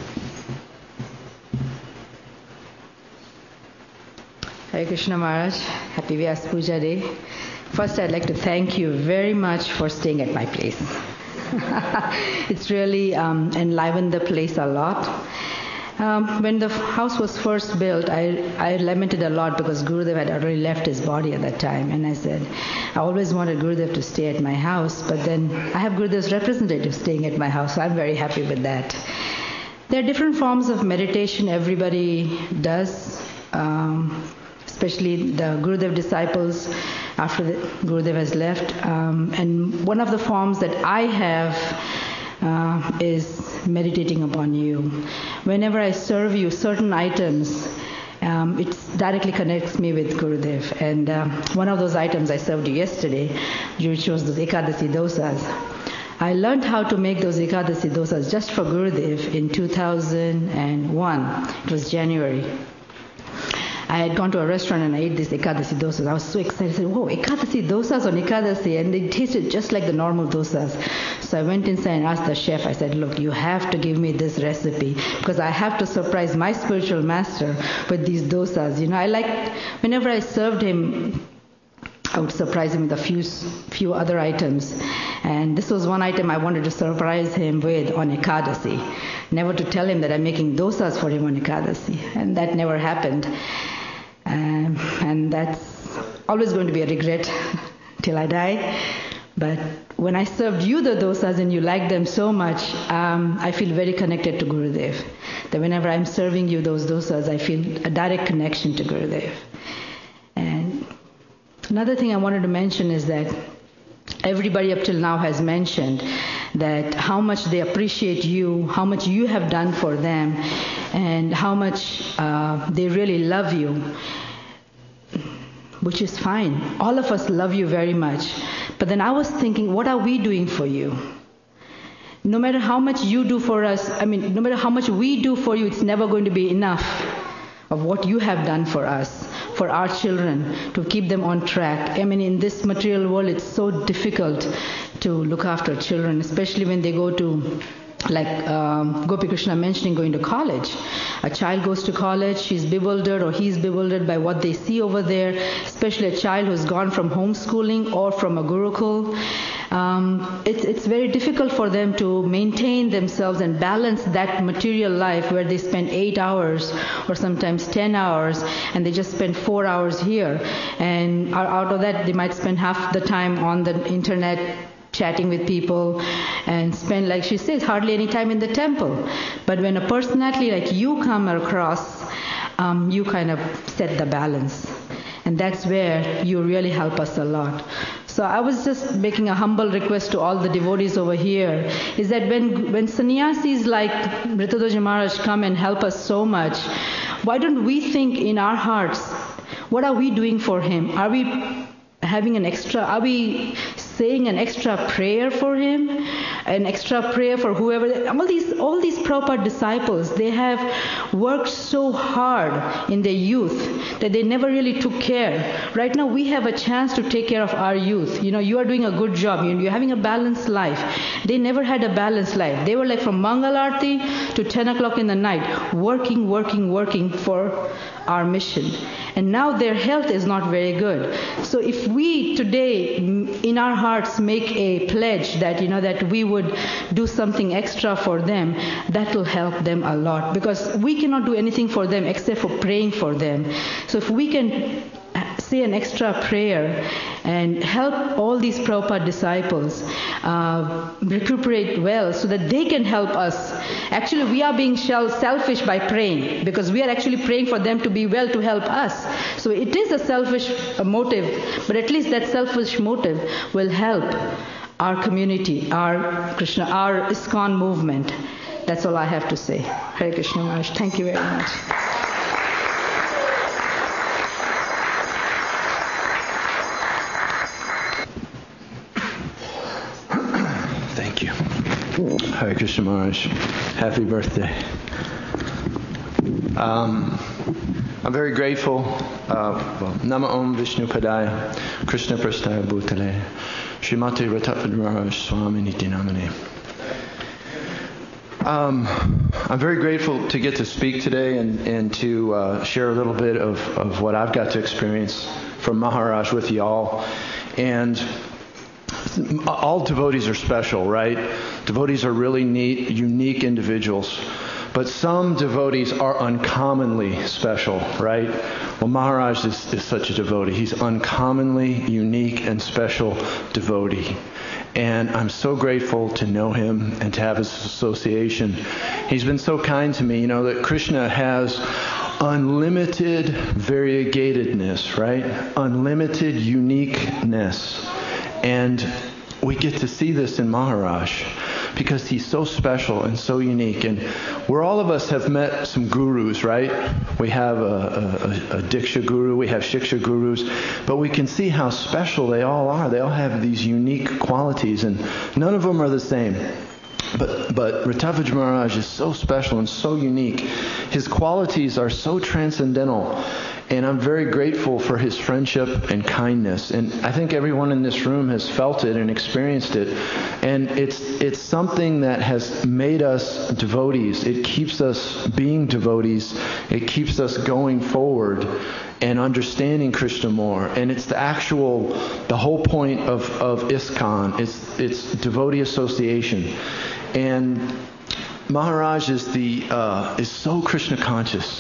Hare Krishna Maharaj, happy Vyas Puja Day. First, I'd like to thank you very much for staying at my place. It's really um, enlivened the place a lot. Um, when the house was first built, I, I lamented a lot because Gurudev had already left his body at that time. And I said, I always wanted Gurudev to stay at my house, but then I have Gurudev's representative staying at my house, so I'm very happy with that. There are different forms of meditation everybody does. Um, especially the Gurudev disciples after the Gurudev has left. Um, and one of the forms that I have uh, is meditating upon you. Whenever I serve you certain items, um, it directly connects me with Gurudev. And uh, one of those items I served you yesterday, which was those Ekadasi dosas. I learned how to make those Ekadasi dosas just for Gurudev in two thousand one. It was January. I had gone to a restaurant and I ate these Ekadasi dosas. I was so excited. I said, whoa, Ekadasi dosas on Ekadasi. And they tasted just like the normal dosas. So I went inside and asked the chef. I said, look, you have to give me this recipe because I have to surprise my spiritual master with these dosas. You know, I like, whenever I served him, I would surprise him with a few, few other items. And this was one item I wanted to surprise him with on Ekadasi. Never to tell him that I'm making dosas for him on Ekadasi. And that never happened. Um, and that's always going to be a regret till I die. But when I served you the dosas and you liked them so much, um, I feel very connected to Gurudev. That whenever I'm serving you those dosas, I feel a direct connection to Gurudev. And another thing I wanted to mention is that everybody up till now has mentioned that how much they appreciate you, how much you have done for them, and how much uh, they really love you, which is fine. All of us love you very much. But then I was thinking, what are we doing for you? No matter how much you do for us, I mean, no matter how much we do for you, it's never going to be enough of what you have done for us, for our children, to keep them on track. I mean, in this material world, it's so difficult to look after children, especially when they go to, like um, Gopi Krishna mentioning, going to college. A child goes to college, she's bewildered or he's bewildered by what they see over there, especially a child who's gone from homeschooling or from a gurukul. Um, it's, it's very difficult for them to maintain themselves and balance that material life where they spend eight hours or sometimes ten hours and they just spend four hours here. And out of that, they might spend half the time on the internet chatting with people and spend, like she says, hardly any time in the temple. But when a personality like you come across, um, you kind of set the balance. And that's where you really help us a lot. So I was just making a humble request to all the devotees over here, is that when, when sannyasis like Mritadwaja Maharaj come and help us so much, why don't we think in our hearts, what are we doing for him? Are we having an extra, are we saying an extra prayer for him, an extra prayer for whoever? All these, all these Prabhupada disciples, they have worked so hard in their youth that they never really took care. Right now we have a chance to take care of our youth. You know, you are doing a good job. You're having a balanced life. They never had a balanced life. They were like from Mangal Arti to ten o'clock in the night, working, working, working for our mission. And now their health is not very good. So if we today in our hearts make a pledge that, you know, that we would do something extra for them, that will help them a lot, because we cannot do anything for them except for praying for them. So if we can say an extra prayer and help all these Prabhupada disciples uh, recuperate well so that they can help us. Actually, we are being selfish by praying, because we are actually praying for them to be well to help us. So it is a selfish motive, but at least that selfish motive will help our community, our Krishna, our ISKCON movement. That's all I have to say. Hare Krishna Maharaj. Thank you very much. Thank you. Hare Krishna Maharaj. Happy birthday. Um, I'm very grateful. Uh, well, Nama Om Vishnu Padaya, Krishna Prastaya Bhutale, Srimati Ratafad Maharaj Swami Niti Namane. Um, I'm very grateful to get to speak today and, and to uh, share a little bit of, of what I've got to experience from Maharaj with y'all. And all devotees are special, right? Devotees are really neat, unique individuals. But some devotees are uncommonly special, right? Well, Maharaj is, is such a devotee. He's uncommonly unique and special devotee. And I'm so grateful to know him and to have his association. He's been so kind to me, you know, that Krishna has unlimited variegatedness, right? Unlimited uniqueness. And we get to see this in Maharaj because he's so special and so unique. And we're all of us have met some gurus, right? We have a, a, a Diksha guru, we have Shiksha gurus, but we can see how special they all are. They all have these unique qualities, and none of them are the same. But but Ratafad Maharaj is so special and so unique. His qualities are so transcendental. And I'm very grateful for his friendship and kindness. And I think everyone in this room has felt it and experienced it. And it's it's something that has made us devotees. It keeps us being devotees. It keeps us going forward and understanding Krishna more. And it's the actual, the whole point of, of ISKCON. It's, it's devotee association. And Maharaj is the uh, is so Krishna conscious.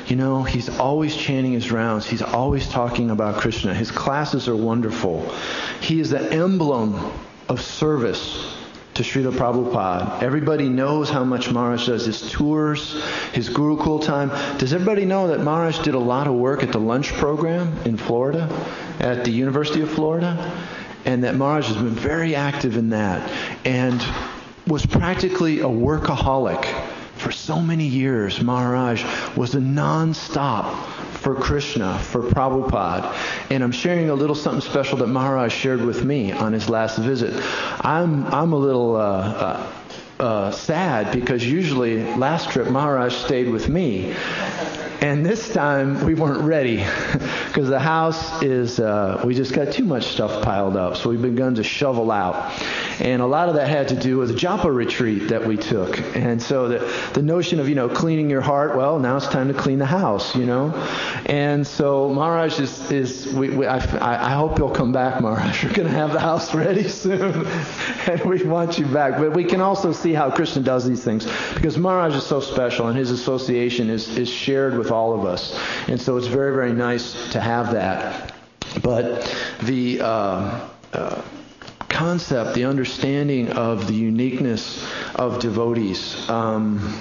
You know, he's always chanting his rounds. He's always talking about Krishna. His classes are wonderful. He is the emblem of service to Srila Prabhupada. Everybody knows how much Maharaj does his tours, his Gurukul time. Does everybody know that Maharaj did a lot of work at the lunch program in Florida, at the University of Florida? And that Maharaj has been very active in that and was practically a workaholic. For so many years, Maharaj was a non-stop for Krishna, for Prabhupada. And I'm sharing a little something special that Maharaj shared with me on his last visit. I'm I'm a little uh, uh, uh, sad because usually last trip Maharaj stayed with me. And this time we weren't ready because the house is, uh, we just got too much stuff piled up. So we've begun to shovel out. And a lot of that had to do with the japa retreat that we took. And so the, the notion of, you know, cleaning your heart, well, now it's time to clean the house, you know. And so Maharaj is, is we, we, I, I hope you'll come back, Maharaj. We're going to have the house ready soon. And we want you back. But we can also see how Krishna does these things because Maharaj is so special and his association is, is shared with all of us. And so it's very, very nice to have that. But the uh, uh, concept, the understanding of the uniqueness of devotees. Um,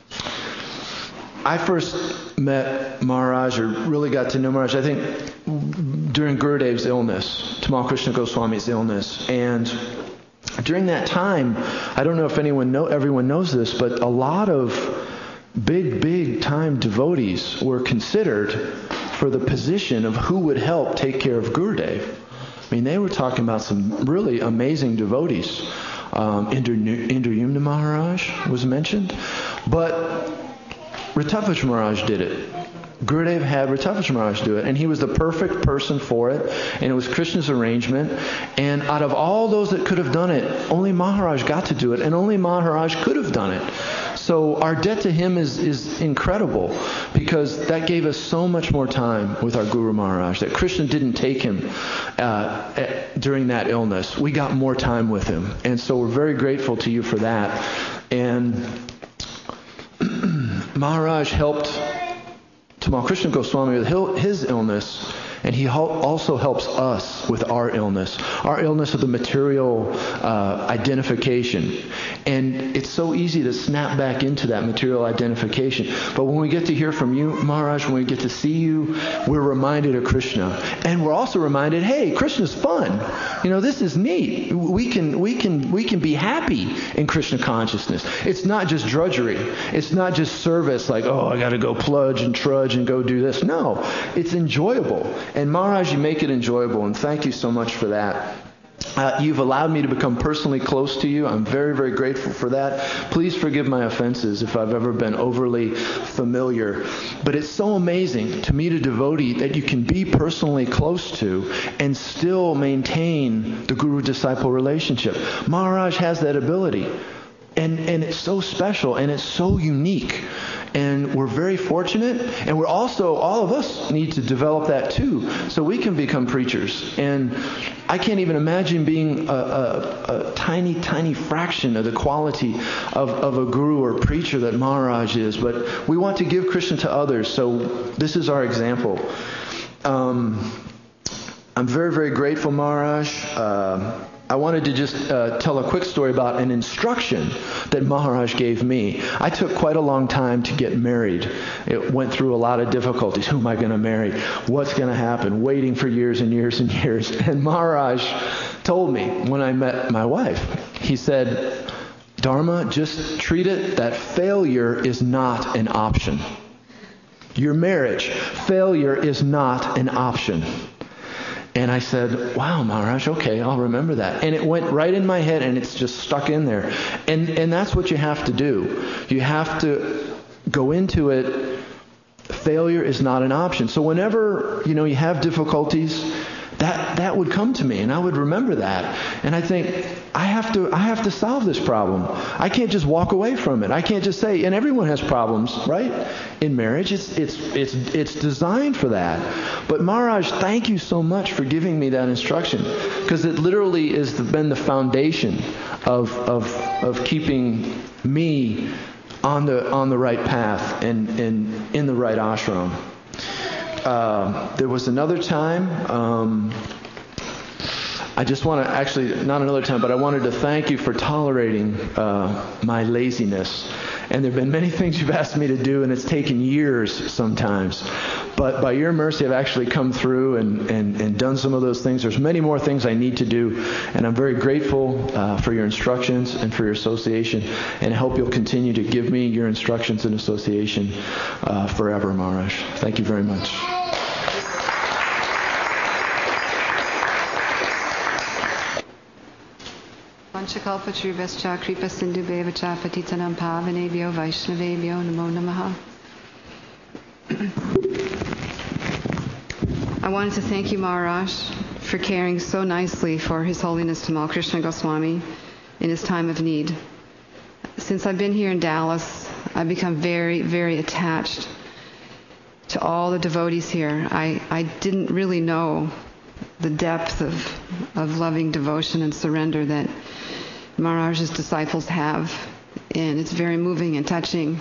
I first met Maharaj, or really got to know Maharaj, I think, during Gurudev's illness, Tamal Krishna Goswami's illness. And during that time, I don't know if anyone know, everyone knows this, but a lot of big, big time devotees were considered for the position of who would help take care of Gurudev. I mean, they were talking about some really amazing devotees. Um, Indrayumna Maharaj was mentioned. But Ritavich Maharaj did it. Gurudev had Ritavich Maharaj do it, and he was the perfect person for it, and it was Krishna's arrangement. And out of all those that could have done it, only Maharaj got to do it, and only Maharaj could have done it. So our debt to him is, is incredible because that gave us so much more time with our Guru Maharaj, that Krishna didn't take him uh, at, during that illness. We got more time with him. And so we're very grateful to you for that. And Maharaj helped Tamal Krishna Goswami with his illness, and he also helps us with our illness, our illness of the material uh, identification. And it's so easy to snap back into that material identification. But when we get to hear from you, Maharaj, when we get to see you, we're reminded of Krishna. And we're also reminded, hey, Krishna's fun. You know, this is neat. We can we can we can be happy in Krishna consciousness. It's not just drudgery. It's not just service like, oh, I got to go pludge and trudge and go do this. No, it's enjoyable. And Maharaj, you make it enjoyable, and thank you so much for that. Uh, you've allowed me to become personally close to you. I'm very, very grateful for that. Please forgive my offenses if I've ever been overly familiar. But it's so amazing to meet a devotee that you can be personally close to and still maintain the guru-disciple relationship. Maharaj has that ability. And, and it's so special and it's so unique. And we're very fortunate, and we're also, all of us need to develop that too, so we can become preachers. And I can't even imagine being a, a, a tiny, tiny fraction of the quality of, of a guru or preacher that Maharaj is. But we want to give Krishna to others, so this is our example. Um, I'm very, very grateful, Maharaj. Uh, I wanted to just uh, tell a quick story about an instruction that Maharaj gave me. I took quite a long time to get married. It went through a lot of difficulties. Who am I going to marry? What's going to happen? Waiting for years and years and years. And Maharaj told me when I met my wife, he said, Dharma, just treat it that failure is not an option. Your marriage, failure is not an option. And I said, wow, Maharaj, okay, I'll remember that. And it went right in my head, and it's just stuck in there. And and that's what you have to do. You have to go into it. Failure is not an option. So whenever, you know, you have difficulties, that that would come to me, and I would remember that. And I think, I have to I have to solve this problem. I can't just walk away from it. I can't just say, and everyone has problems, right? In marriage, it's it's it's it's designed for that. But Maharaj, thank you so much for giving me that instruction, because it literally has been the foundation of of of keeping me on the on the right path and, and in the right ashram. Uh, there was another time, um, I just want to actually, not another time, but I wanted to thank you for tolerating uh, my laziness. And there have been many things you've asked me to do, and it's taken years sometimes. But by your mercy, I've actually come through and, and, and done some of those things. There's many more things I need to do, and I'm very grateful uh, for your instructions and for your association, and I hope you'll continue to give me your instructions and association uh, forever, Maharaj. Thank you very much. Panchakalpatrubhascha kripa sindhubheva-cha patitanam pavanebhyo vaishnavebhyo namo namaha. I wanted to thank you, Maharaj, for caring so nicely for His Holiness Tamal Krishna Goswami in his time of need. Since I've been here in Dallas, I've become very, very attached to all the devotees here. I, I didn't really know the depth of, of loving devotion and surrender that Maharaj's disciples have, and it's very moving and touching.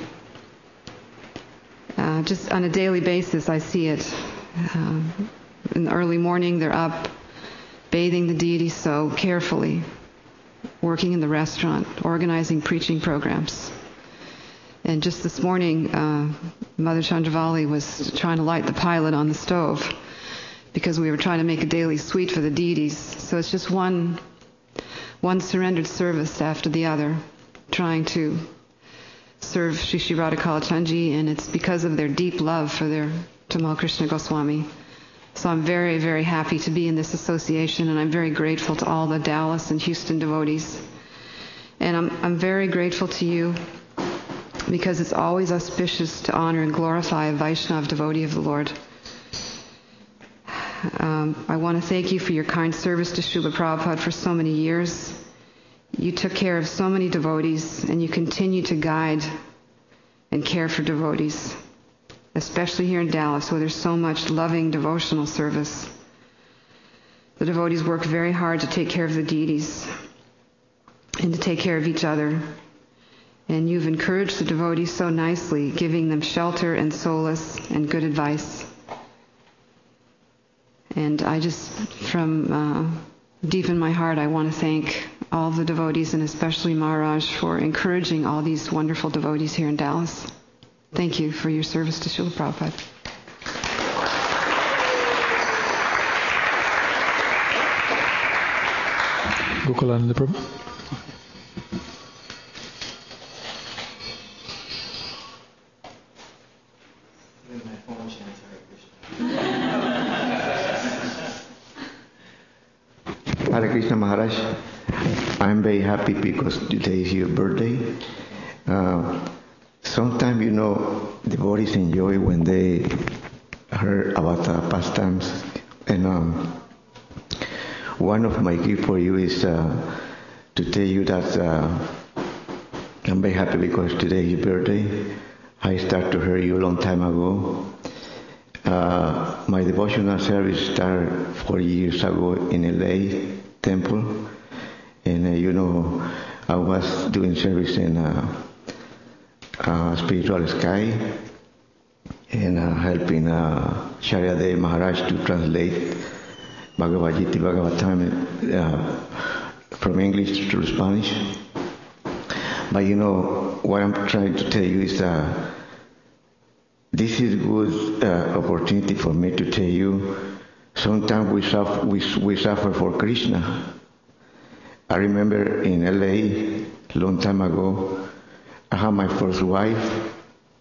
Uh, just on a daily basis, I see it. Uh, in the early morning, they're up, bathing the deities so carefully, working in the restaurant, organizing preaching programs. And just this morning, uh, Mother Chandravali was trying to light the pilot on the stove because we were trying to make a daily sweet for the deities. So it's just one one surrendered service after the other, trying to serve Sri Sri Radha Kalachandji, and it's because of their deep love for their Tamal Krishna Goswami. So I'm very, very happy to be in this association, and I'm very grateful to all the Dallas and Houston devotees. And I'm I'm very grateful to you because it's always auspicious to honor and glorify a Vaishnav devotee of the Lord. Um, I want to thank you for your kind service to Srila Prabhupada for so many years. You took care of so many devotees, and you continue to guide and care for devotees, especially here in Dallas, where there's so much loving devotional service. The devotees work very hard to take care of the deities and to take care of each other. And you've encouraged the devotees so nicely, giving them shelter and solace and good advice. And I just, from uh, deep in my heart, I want to thank all the devotees, and especially Maharaj, for encouraging all these wonderful devotees here in Dallas. Thank you for your service to Srila Prabhupada. Gokulananda Prabhu. Hare Krishna Maharaj, I'm very happy because today is your birthday. Uh, sometimes, you know, devotees enjoy when they heard about the pastimes. And um, one of my gifts for you is uh, to tell you that uh, I'm very happy because today is your birthday. I started to hear you a long time ago. Uh, my devotional service started four years ago in L A temple, and uh, you know, I was doing service in uh, uh, Spiritual Sky and uh, helping uh, Sharyadeva Maharaj to translate Bhagavad Gita, Bhagavatam uh, from English to Spanish. But you know, what I'm trying to tell you is uh, this is a good uh, opportunity for me to tell you, sometimes we suffer, we, we suffer for Krishna. I remember in L A, long time ago, I had my first wife,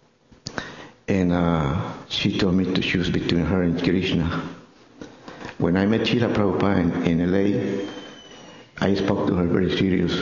and uh, she told me to choose between her and Krishna. When I met Srila Prabhupada in, in L A, I spoke to her very serious,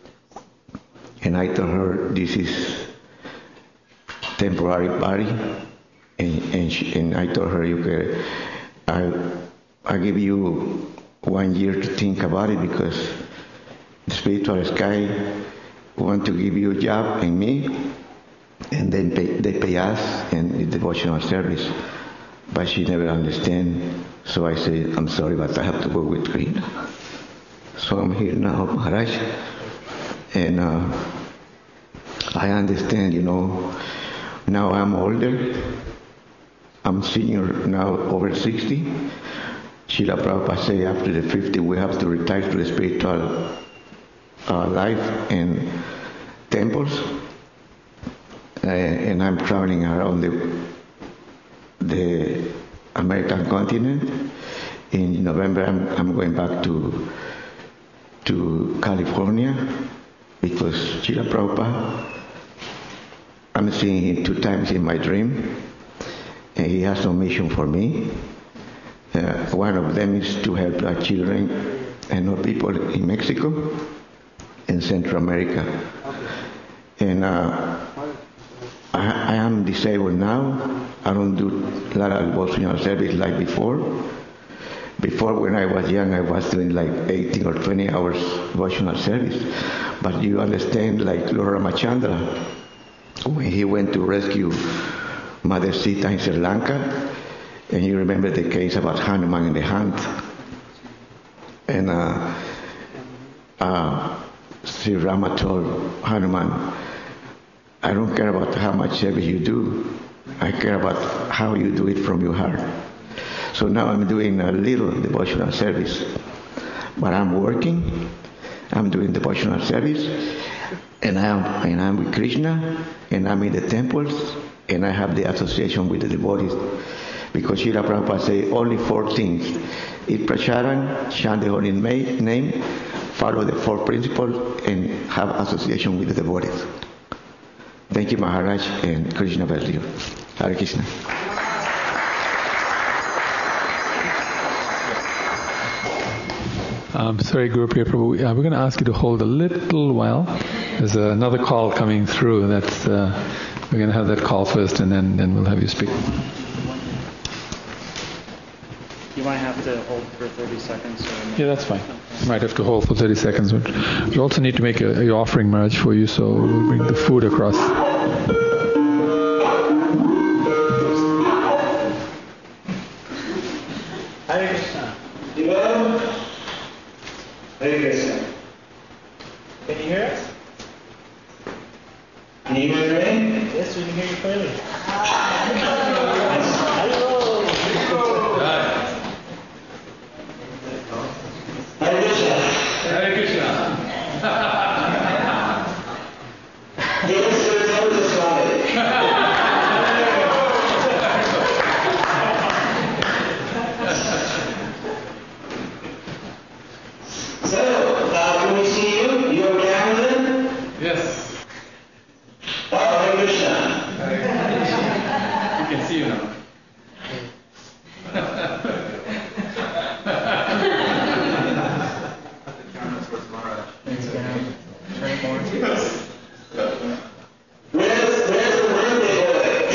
and I told her this is temporary body, and and, she, and I told her, you can, I I give you one year to think about it because the Spiritual Sky want to give you a job and me, and then pay, they pay us in devotional service. But she never understand, so I said, I'm sorry, but I have to go with Krishna. So I'm here now, Maharaj, and uh, I understand, you know, now I'm older. I'm senior now, over sixty. Srila Prabhupada say after the fifty we have to retire to the spiritual uh, life and temples. Uh, and I'm traveling around the, the American continent. In November I'm, I'm going back to, to California because Srila Prabhupada, I'm seeing him two times in my dream. And he has no mission for me. Uh, one of them is to help our children and our people in Mexico and Central America. And uh, I, I am disabled now. I don't do a lot of devotional service like before. Before, when I was young, I was doing like eighteen or twenty hours devotional service. But you understand, like Lord Ramachandra, when he went to rescue Mother Sita in Sri Lanka, and you remember the case about Hanuman and the hunt. And uh, uh, Sri Rama told Hanuman, I don't care about how much service you do, I care about how you do it from your heart. So now I'm doing a little devotional service, but I'm working, I'm doing devotional service, and I'm, and I'm with Krishna, and I'm in the temples, and I have the association with the devotees. Because Srila Prabhupada say only four things. Eat prasadam, chant the holy name, follow the four principles, and have association with the devotees. Thank you, Maharaj, and Krishna bless you. Hare Krishna. Um, sorry, Guru Priya Prabhu, uh, we're going to ask you to hold a little while. There's uh, another call coming through. That's uh, we're going to have that call first, and then, then we'll have you speak. You might have to hold for thirty seconds. Or Yeah, that's fine. You might have to hold for thirty seconds. But we also need to make a, a offering, Maharaj, for you, so we'll bring the food across. Hare Krishna. Hello? Hare Krishna. Can you hear us? Can you hear me? Yes, we can hear you clearly. Hello. Hare Krishna. Hare Krishna. Yes, sir, that was So, uh, can we see you? You okay with it? Yes. Oh, Hare Krishna. We can see you now. Where's, where's the birthday boy?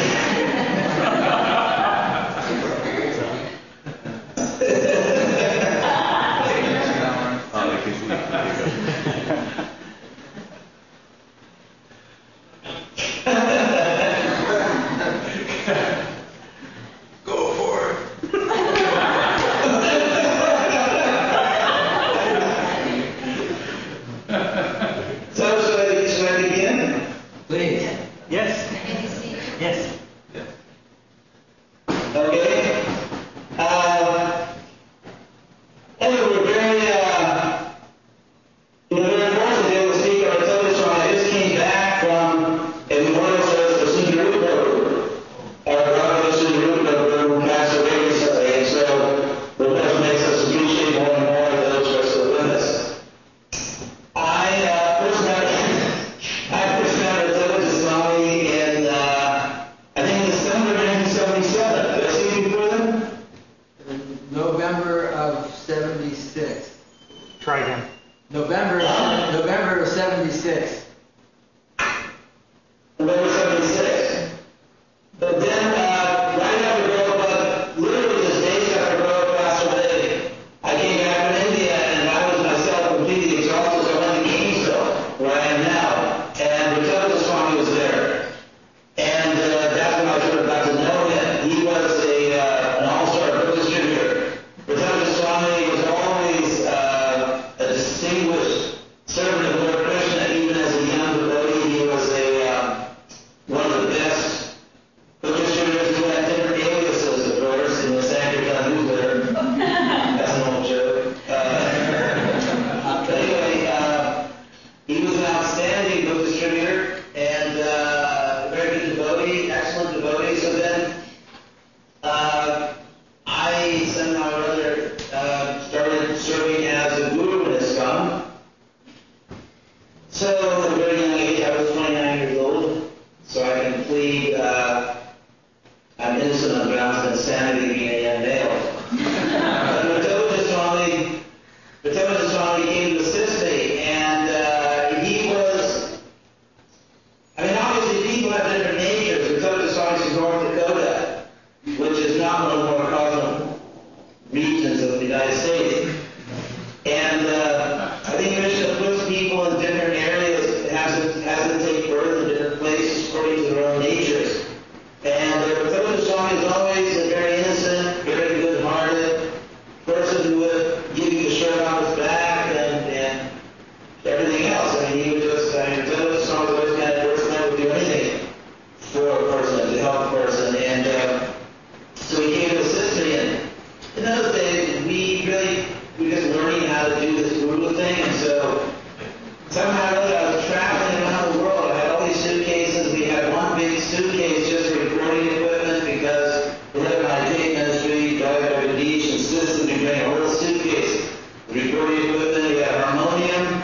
about different natures. Ratoto Swami is from North Dakota, which is not one of the more cosmopolitan regions of the United States. And uh, I think Krishna puts people in different areas, has them, has them take birth in different places according to their own natures. And uh, Ratoto Swami is always a very innocent, very good-hearted person who would give you a shirt on his back and, and everything else. I mean, he would just, I mean, Ratoto Swami was always the kind of person that would do anything for a person, to help a person. And uh, so he came to assist me. And in those days, we really, we were just learning how to do this guru thing. And so somehow or other, I was traveling around the world. I had all these suitcases. We had one big suitcase just for recording equipment because we live in our tape ministry, Drive by the beach, and Sicily. We bring a whole suitcase. Recording equipment, we had harmonium.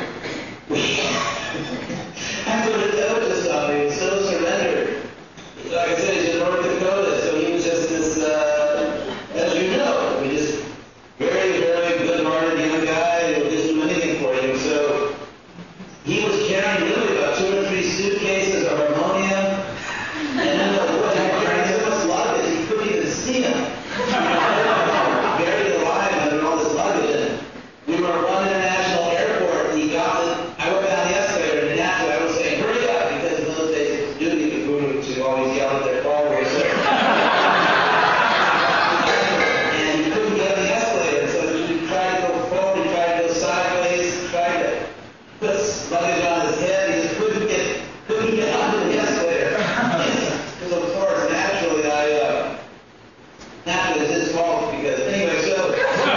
After the Dakota stuff, he was so surrendered. Like I said, he's in North Dakota, so he was just this, uh, as you know, I mean, just very, very good-hearted young guy who would just do anything for you. So he was carrying really about two or three suitcases of harmonium, and then the boy had carrying so much luggage he couldn't even see him. Buried alive under all this luggage. And we were at one international airport, and he got the, I went down the escalator, and naturally I was saying, hurry up, because in those days it's duty to guru to always yell at their followers. So. And he couldn't get on the escalator, so he tried to go forward, he tried to go sideways, tried to put luggage on his head, he just couldn't get, couldn't get onto the escalator. Because of course, naturally, I, uh, naturally it's his fault, because anyway, so.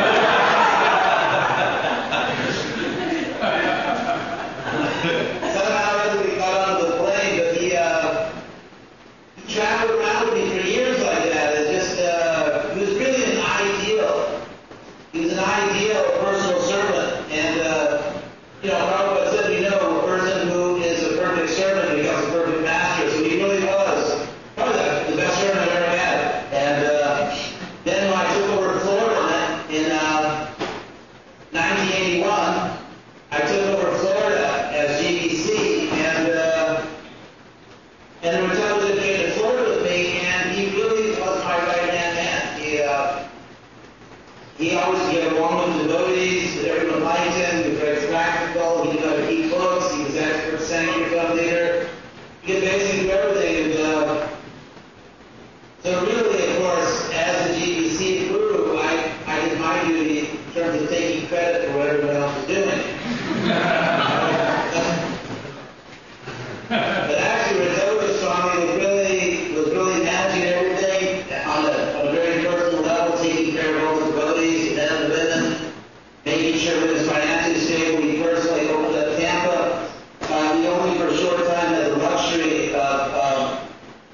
Somehow or other we got onto the plane, but he, uh, he traveled around with me for years like that. It's just, uh, he was really an ideal. He was an ideal personal servant. And, uh, you know, Prabhupada said, you know, a person who is a perfect servant becomes a perfect master. So he really was probably the best servant I've ever had. And uh, then when I took over Florida in uh, nineteen eighty-one, I took over Florida as G B C, and uh, and Ratoto came to Florida with me, and he really was my right-hand man. He, uh, he always get along with devotees, everyone liked him, he was very practical, he knew how to keep books, he was expert Sankirtan club leader, he could basically do everything. And, uh, so really, of course, as the G B C guru, I, I did my duty in terms of taking credit for what everyone else was doing. But actually, Ratoto Swami was really, was really managing everything on a, on a very personal level, taking care of all the devotees, men and women, making sure that his finances stable. He personally opened up Tampa. Uh, he only for a short time had the luxury of um,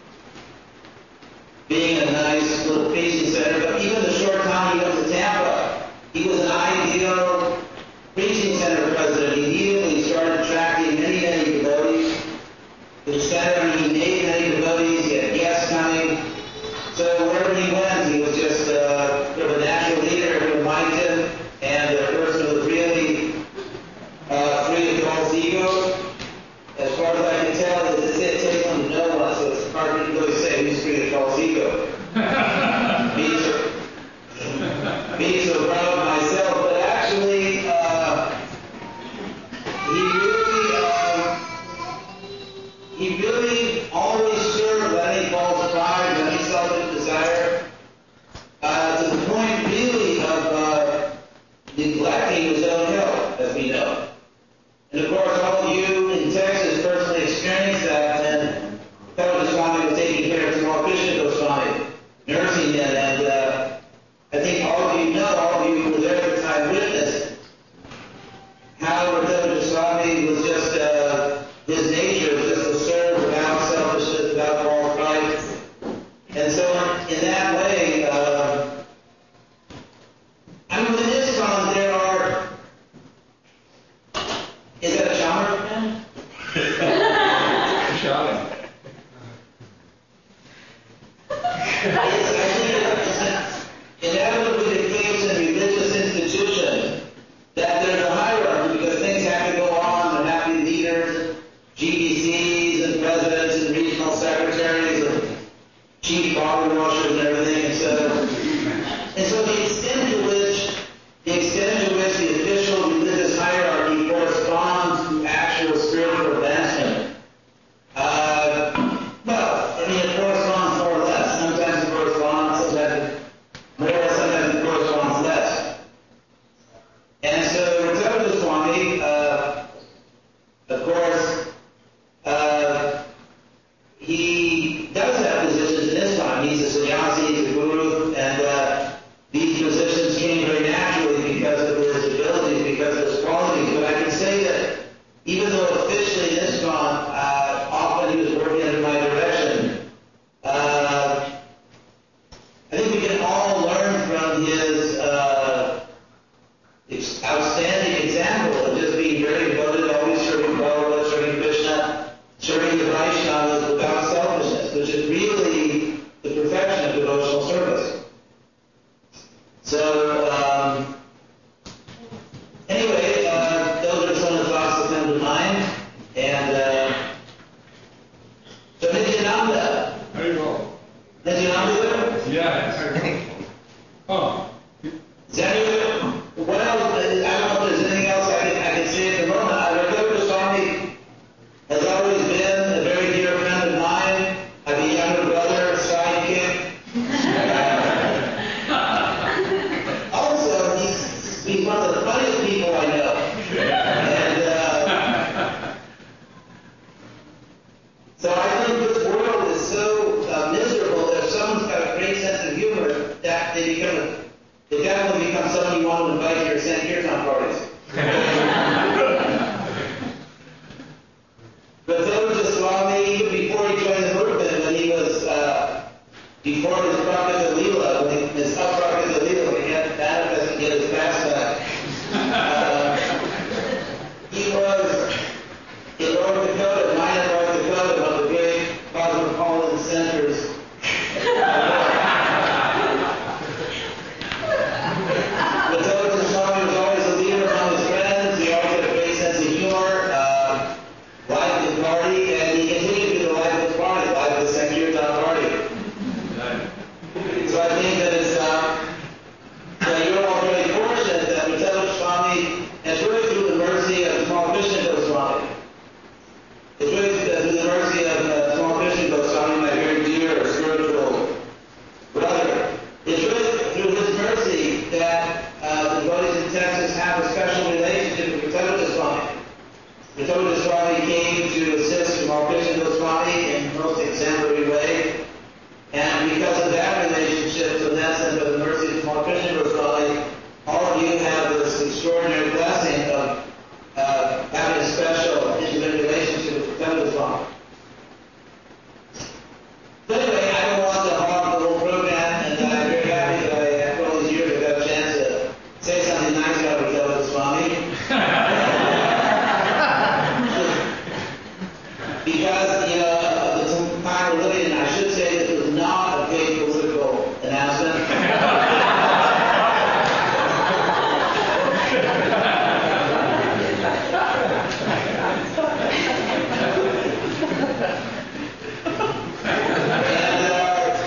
being a nice little preaching center, but even the short time he went to Tampa, he was an ideal preaching center president. He immediately started attracting many, many devotees. The center, he made many devotees, he had guests coming. So wherever he went, he was just uh, sort of a natural leader who liked him, and a person who was really uh, free of false ego. As far as I can tell, this is it, takes on to no one, so it's hard to really say who's free of false ego. me, so, me so proud of myself, but actually, uh, he really, uh, he really always served without any false pride, without any selfish desire, uh, to the point really of uh, neglecting his own health, as we know. And of course, all of you in Texas personally experienced that when Ratoto Swami was taking care of Tamal Krishna Goswami, nursing him. And uh, I think all of you know, all of you who were there at the time witnessed how Ratoto Swami was just, uh, his nature was just to serve without selfishness, without false pride. And so in that way, uh, I mean, within ISKCON there are, is that a genre again? Genre. It's inevitably the case in religious institutions that there's a hierarchy because things have to go on. There have to be leaders, G B Cs and presidents and regional secretaries. Yeah. Oh. Is that it? What else? I don't know if there's anything else I can, I can say at the moment. Ravi Swami has always been a very dear friend of mine. I have a younger brother, sidekick. Also, he's, he's one of the funniest people I know. And uh, so I think this world is so uh, miserable that if someone's got a great sense of humor, that they become a It definitely becomes something you want to invite to your Saint Kirtan parties. But Dhamma Swami, even before he joined the movement, when he was, uh, before his Prakata Leela, when he, his Prakata Leela, when he had to manifest and get his pastime, uh, he was in North Dakota, Minot, North Dakota, one of the great cosmopolitan centers. Vitoda Swami came to assist Sri Krishna Goswami in the most exemplary way, and because of that relationship, to that and by the mercy of Sri Krishna Goswami, all of you have this extraordinary blessing of uh, having a special intimate relationship with Vitoda Swami. So anyway, I don't want to hog the whole program, and I'm very happy that I, after all these years, I got a chance to say something nice about Vitoda Swami. Because, you know, the time we're living in, I should say this was not a big political announcement. and uh,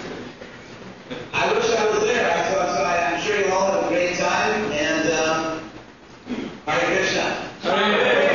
I wish I was there. So, so I, I'm sure you all have a great time. And um, Hare Krishna. Hare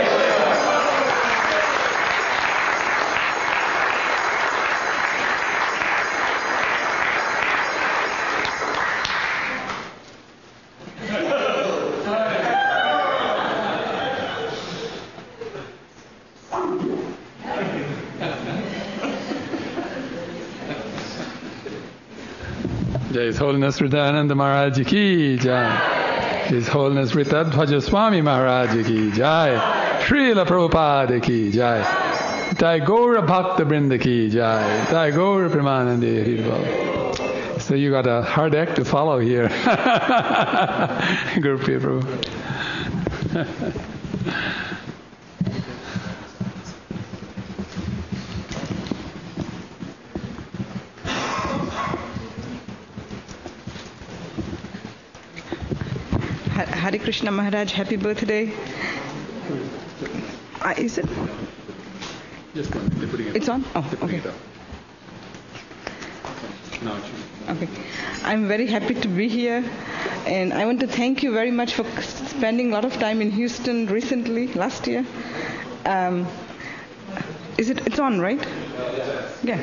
Jai His Holiness Hridayananda Maharaj Ki Jai. His Holiness Ritadhvaja Swami Maharaj Ki Jai. Srila Prabhupada Ki Jai. Jai Gaura Bhakta Brinda Ki Jai. Jai Gaura Premanande Hridval. So you got a hard act to follow here. Guru Priya Prabhu. Hare Krishna Maharaj, happy birthday. Uh, is it? Just one. They're putting it It's on? Oh, okay. It no, okay. I'm very happy to be here, and I want to thank you very much for spending a lot of time in Houston recently, last year. Um, is it? It's on, right? Yeah.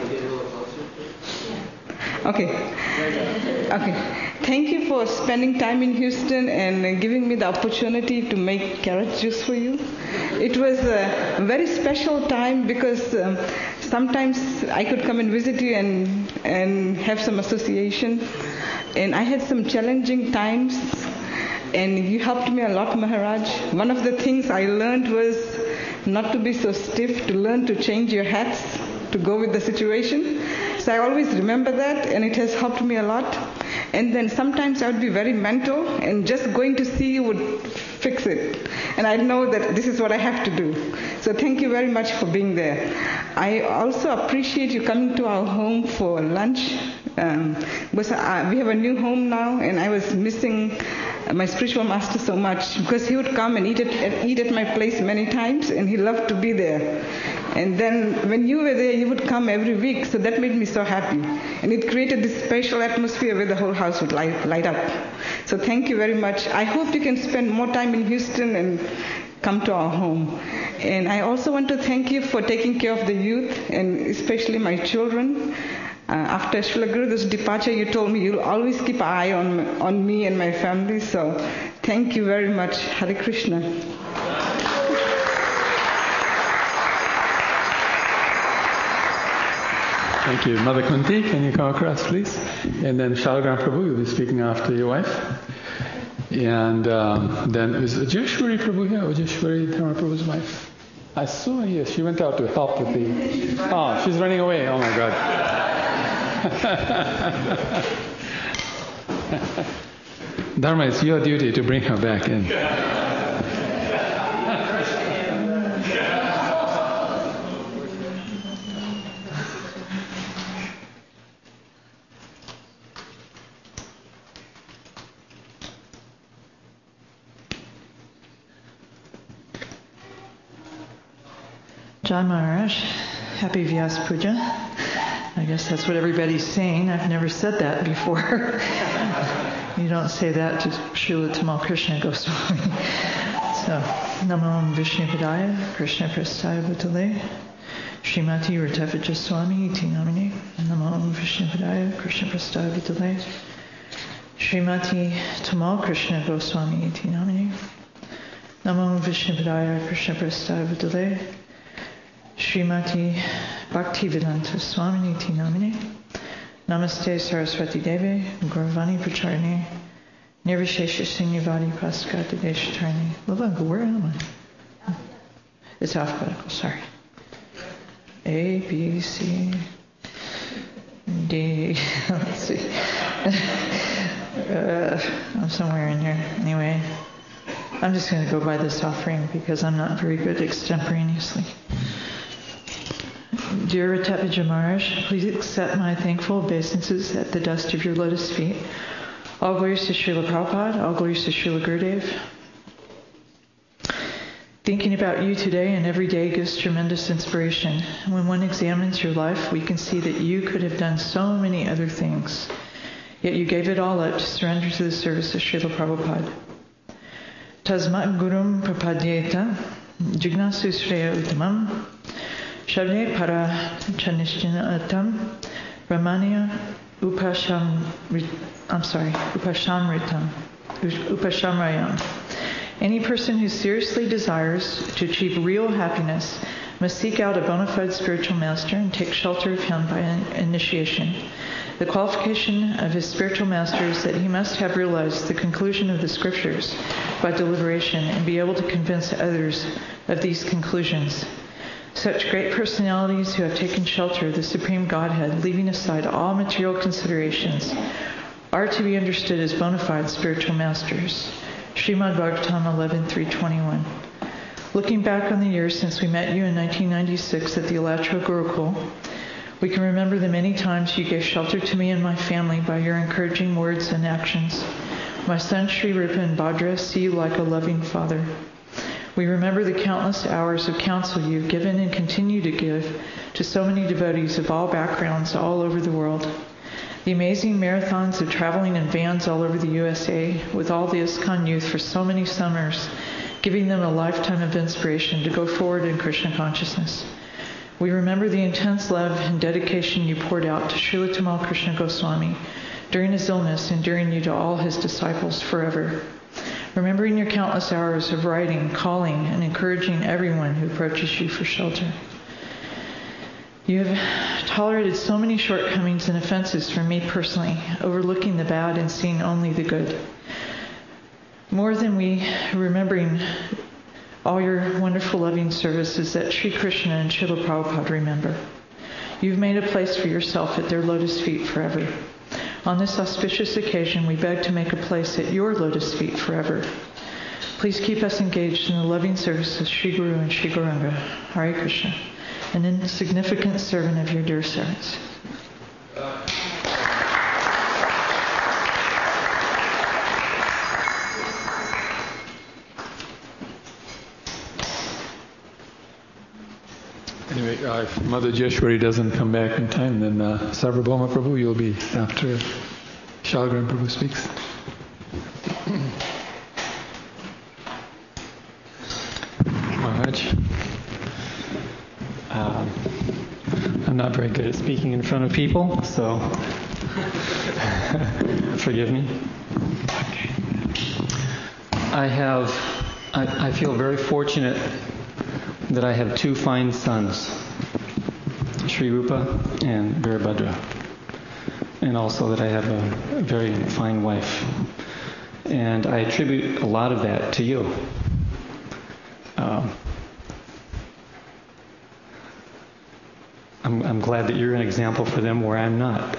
Okay. Okay. Thank you for spending time in Houston and giving me the opportunity to make carrot juice for you. It was a very special time because um, sometimes I could come and visit you and, and have some association. And I had some challenging times, and you helped me a lot, Maharaj. One of the things I learned was not to be so stiff, to learn to change your hats to go with the situation. So I always remember that, and it has helped me a lot. And then sometimes I would be very mental, and just going to see you would fix it. And I know that this is what I have to do. So thank you very much for being there. I also appreciate you coming to our home for lunch. Um, because I, we have a new home now, and I was missing my spiritual master so much because he would come and eat at, eat at my place many times, and he loved to be there. And then when you were there, you would come every week, so that made me so happy. And it created this special atmosphere where the whole house would light, light up. So thank you very much. I hope you can spend more time in Houston and come to our home. And I also want to thank you for taking care of the youth, and especially my children. Uh, after Srila Guru's departure, you told me you'll always keep an eye on, on me and my family. So thank you very much. Hare Krishna. Thank you. Mother Kunti, can you come across, please? And then Shalagram Prabhu, you'll be speaking after your wife. And um, then is Ujeshwari Prabhu here? Ujeshwari Dharma Prabhu's wife? I saw her, yes. She went out to help with the... Oh, she's running away. Oh, my God. Dharma, it's your duty to bring her back in. John Maharaj, happy Vyas Puja. I guess that's what everybody's saying. I've never said that before. You don't say that to Srila Tamal Krishna Goswami. So, Namo Vishnu Padaya, Krishna Prastaya Bhutale, Srimati Ratapaja Swami Iti Namine, Namo Vishnu Padaya, Krishna Prastaya Bhutale, Srimati Tamal Krishna Goswami Iti Namine, Namo Vishnu Padaya, Krishna Prastaya Bhutale, Srimati Bhaktivedanta Swamini Ti Namine, Namaste Saraswati Deve, Gauravani Pracharine, Nirvishesha Sinyavadi Paskata Deshatarni. Look, where am I? It's alphabetical, sorry. A, B, C, D, let's see. uh, I'm somewhere in here. Anyway, I'm just going to go by this offering because I'm not very good extemporaneously. Dear Ratapaja Maharaj, please accept my thankful obeisances at the dust of your lotus feet. All glories to Srila Prabhupada, all glories to Srila Gurudev. Thinking about you today and every day gives tremendous inspiration. When one examines your life, we can see that you could have done so many other things, yet you gave it all up to surrender to the service of Srila Prabhupada. Tasmat Gurum Prapadyeta, Jignasu Sreya Uttamam, Shavne para chanishchina atam Brahmanya upasham I'm sorry, upashamritam upashamrayam. Any person who seriously desires to achieve real happiness must seek out a bona fide spiritual master and take shelter of him by initiation. The qualification of his spiritual master is that he must have realized the conclusion of the scriptures by deliberation and be able to convince others of these conclusions. Such great personalities who have taken shelter of the Supreme Godhead, leaving aside all material considerations, are to be understood as bona fide spiritual masters. Srimad Bhagavatam eleven three twenty-one. Looking back on the years since we met you in nineteen ninety-six at the Alatra Gurukul, we can remember the many times you gave shelter to me and my family by your encouraging words and actions. My son Sri Rupa and Bhadra see you like a loving father. We remember the countless hours of counsel you've given and continue to give to so many devotees of all backgrounds all over the world. The amazing marathons of traveling in vans all over the U S A with all the ISKCON youth for so many summers, giving them a lifetime of inspiration to go forward in Krishna consciousness. We remember the intense love and dedication you poured out to Srila Tamal Krishna Goswami during his illness, endearing you to all his disciples forever. Remembering your countless hours of writing, calling, and encouraging everyone who approaches you for shelter. You have tolerated so many shortcomings and offenses from me personally, overlooking the bad and seeing only the good. More than we remembering all your wonderful loving services that Sri Krishna and Srila Prabhupada remember. You've made a place for yourself at their lotus feet forever. On this auspicious occasion, we beg to make a place at your lotus feet forever. Please keep us engaged in the loving service of Sri Guru and Sri Gauranga. Hare Krishna, an insignificant servant of your dear servants. Anyway, Anyway, uh, if Mother Jeshwari doesn't come back in time, then uh, Sarvabhauma Prabhu, you'll be after Shalgram Prabhu speaks. Maharaj, um, I'm not very good at speaking in front of people, so forgive me. Okay. I have, I, I feel very fortunate that I have two fine sons, Sri Rupa and Virabhadra, and also that I have a, a very fine wife. And I attribute a lot of that to you. Um, I'm, I'm glad that you're an example for them where I'm not.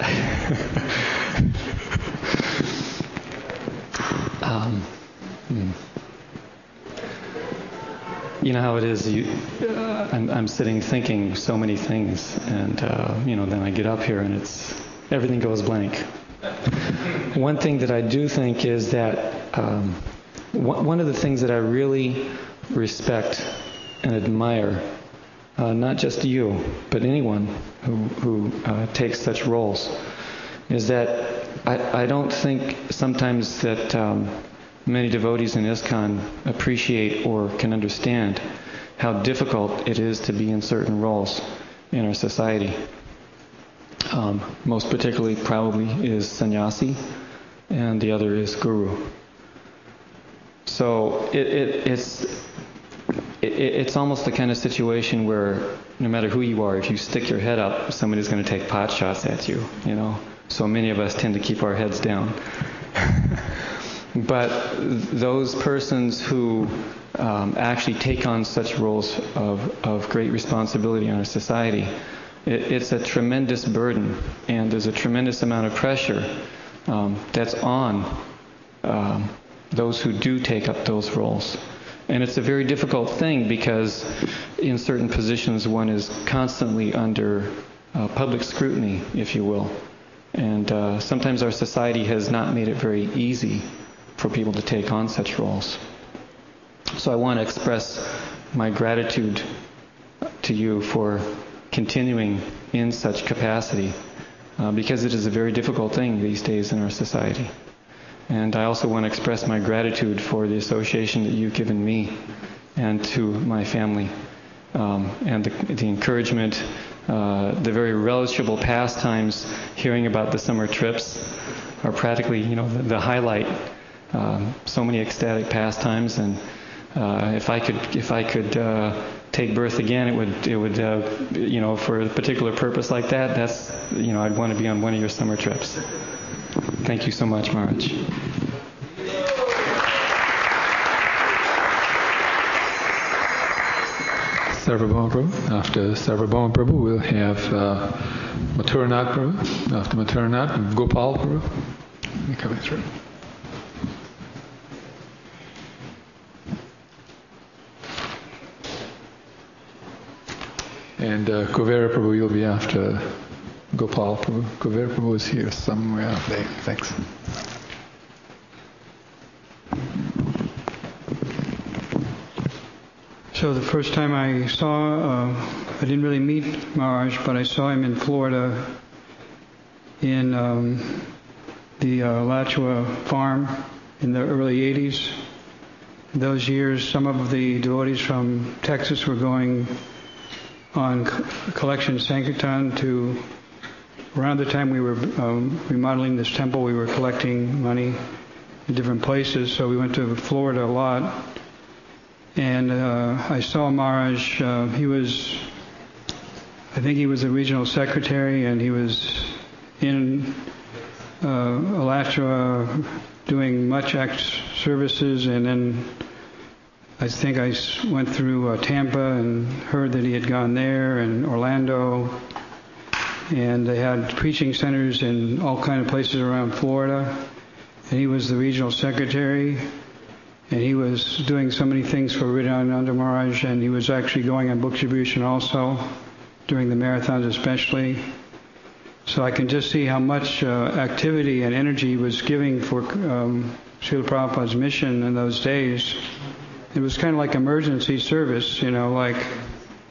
um, hmm. You know how it is. You, uh, I'm, I'm sitting thinking so many things, and uh, you know, then I get up here and it's everything goes blank. One thing that I do think is that um, one, one of the things that I really respect and admire, uh, not just you, but anyone who who uh, takes such roles, is that I, I don't think sometimes that. Um, Many devotees in ISKCON appreciate or can understand how difficult it is to be in certain roles in our society. Um, most particularly probably is sannyasi, and the other is guru. So it, it, it's it, it's almost the kind of situation where no matter who you are, if you stick your head up, somebody's going to take pot shots at you. You know, so many of us tend to keep our heads down. But those persons who um, actually take on such roles of, of great responsibility in our society, it, it's a tremendous burden, and there's a tremendous amount of pressure um, that's on um, those who do take up those roles. And it's a very difficult thing because in certain positions one is constantly under uh, public scrutiny, if you will. And uh, sometimes our society has not made it very easy for people to take on such roles. So I want to express my gratitude to you for continuing in such capacity, uh, because it is a very difficult thing these days in our society. And I also want to express my gratitude for the association that you've given me and to my family, um, and the, the encouragement, uh, the very relishable pastimes. Hearing about the summer trips are practically, you know, the, the highlight. Um, so many ecstatic pastimes, and uh, if I could, if I could uh, take birth again, it would, it would, uh, you know, for a particular purpose like that. That's, you know, I'd want to be on one of your summer trips. Thank you so much, Maharaj. Sarvabhauma Prabhu. After Sarvabhauma Prabhu, we'll have uh, Mathuranath Prabhu. After Mathuranath, Gopal Prabhu. You're coming through. And uh, Kuvera Prabhu, you'll be after Gopal Prabhu. Kuvera Prabhu is here somewhere out there. Thanks. So the first time I saw, uh, I didn't really meet Maharaj, but I saw him in Florida in um, the uh, Alachua farm in the early eighties. Those years, some of the devotees from Texas were going on collection Sankirtan to, around the time we were um, remodeling this temple, we were collecting money in different places, so we went to Florida a lot. And uh, I saw Maharaj, uh, he was, I think he was the regional secretary, and he was in uh, Alachua doing much act services, and then I think I went through uh, Tampa and heard that he had gone there, and Orlando, and they had preaching centers in all kinds of places around Florida, and he was the regional secretary, and he was doing so many things for Hridayananda Maharaj, and he was actually going on book distribution also, during the marathons especially. So I can just see how much uh, activity and energy he was giving for um, Srila Prabhupada's mission in those days. It was kind of like emergency service, you know, like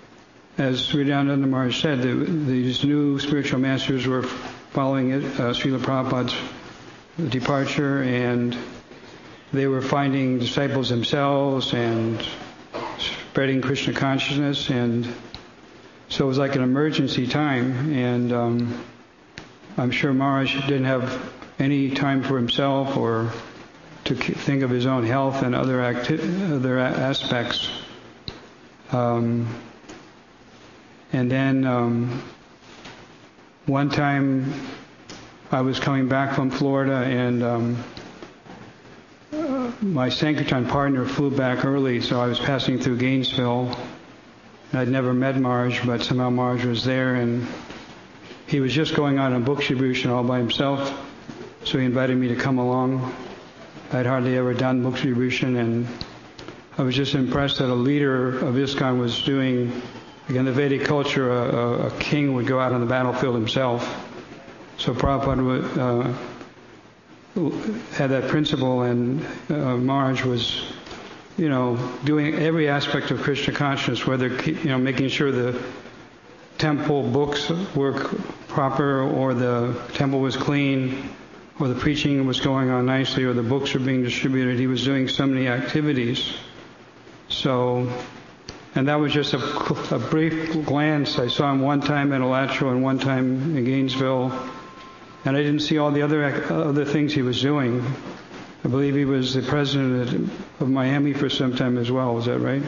as Sridhananda Maharaj said, the, these new spiritual masters were following it, uh, Srila Prabhupada's departure, and they were finding disciples themselves and spreading Krishna consciousness, and so it was like an emergency time, and um, I'm sure Maharaj didn't have any time for himself or to think of his own health and other acti- other aspects. Um, and then um, one time I was coming back from Florida, and um, uh, my Sankirtan partner flew back early, so I was passing through Gainesville. I'd never met Maharaj, but somehow Maharaj was there, and he was just going on a book distribution all by himself, so he invited me to come along. I'd hardly ever done book distribution, and I was just impressed that a leader of ISKCON was doing, again, the Vedic culture, a, a king would go out on the battlefield himself. So Prabhupada would, uh, had that principle, and uh, Maharaj was, you know, doing every aspect of Krishna consciousness, whether, you know, making sure the temple books were proper, or the temple was clean, or the preaching was going on nicely, or the books were being distributed. He was doing so many activities. So, and that was just a, a brief glance. I saw him one time at Alachua and one time in Gainesville, and I didn't see all the other other things he was doing. I believe he was the president of Miami for some time as well. Is that right?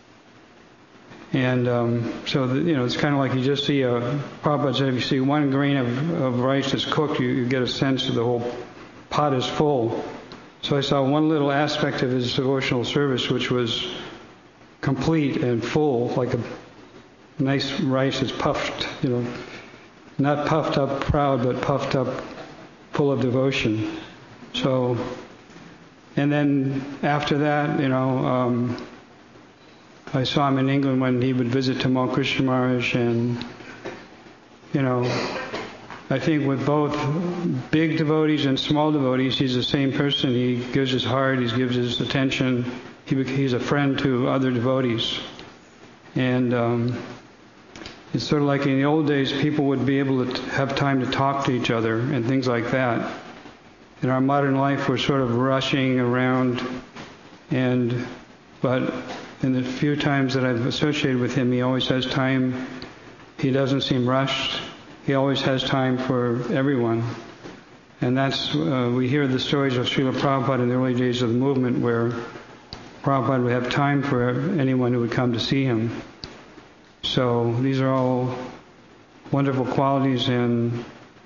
And um, so, the, you know, it's kind of like you just see a, Prabhupada said, if you see one grain of, of rice that's cooked, you, you get a sense that the whole pot is full. So I saw one little aspect of his devotional service, which was complete and full, like a nice rice that's puffed, you know, not puffed up proud, but puffed up full of devotion. So, and then after that, you know, um, I saw him in England when he would visit Tamal Krishna Maharaj, and, you know, I think with both big devotees and small devotees, he's the same person. He gives his heart, he gives his attention. He, he's a friend to other devotees. And um, it's sort of like in the old days, people would be able to have time to talk to each other and things like that. In our modern life, we're sort of rushing around, and but in the few times that I've associated with him, he always has time. He doesn't seem rushed. He always has time for everyone. And that's, uh, we hear the stories of Srila Prabhupada in the early days of the movement, where Prabhupada would have time for anyone who would come to see him. So these are all wonderful qualities, and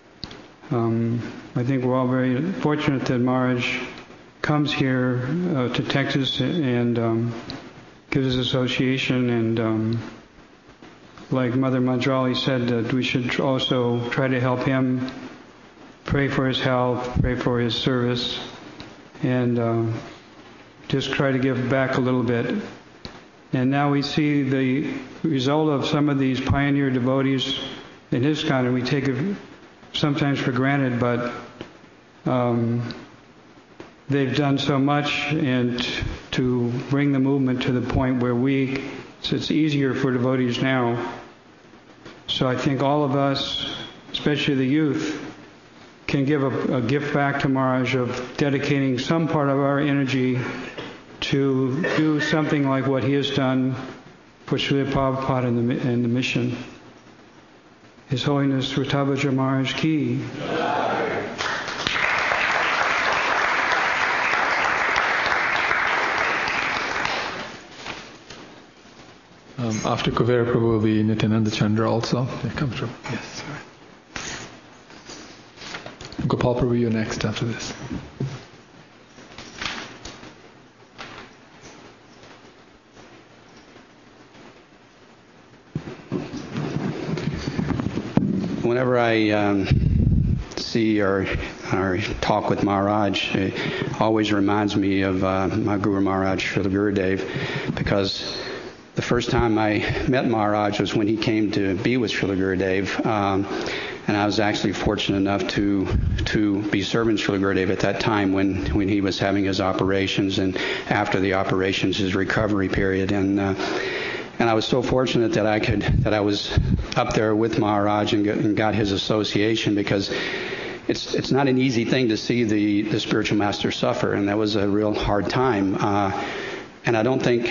um, I think we're all very fortunate that Maharaj comes here uh, to Texas and um, gives his association, and um, like Mother Manjali said, that we should also try to help him, pray for his health, pray for his service, and uh, just try to give back a little bit. And now we see the result of some of these pioneer devotees in ISKCON, and we take it sometimes for granted, but um, they've done so much and to bring the movement to the point where we, so it's easier for devotees now. So I think all of us, especially the youth, can give a, a gift back to Maharaj of dedicating some part of our energy to do something like what he has done for Srila Prabhupada and the, and the mission. His Holiness Rutabhaja Maharaj Ki. Um, after Kuvera Prabhu will be Nityananda Chandra also. There comes Prabhu. Yes. Right. Gopal Prabhu, you're next after this. Whenever I um, see or, or talk with Maharaj, it always reminds me of uh, my Guru Maharaj, Srila Gurudev, because the first time I met Maharaj was when he came to be with Srila Gurudev, um, and I was actually fortunate enough to to be serving Srila Gurudev at that time when, when he was having his operations, and after the operations, his recovery period. And uh, and I was so fortunate that I could that I was up there with Maharaj and got, and got his association, because it's it's not an easy thing to see the, the spiritual master suffer, and that was a real hard time. Uh, and I don't think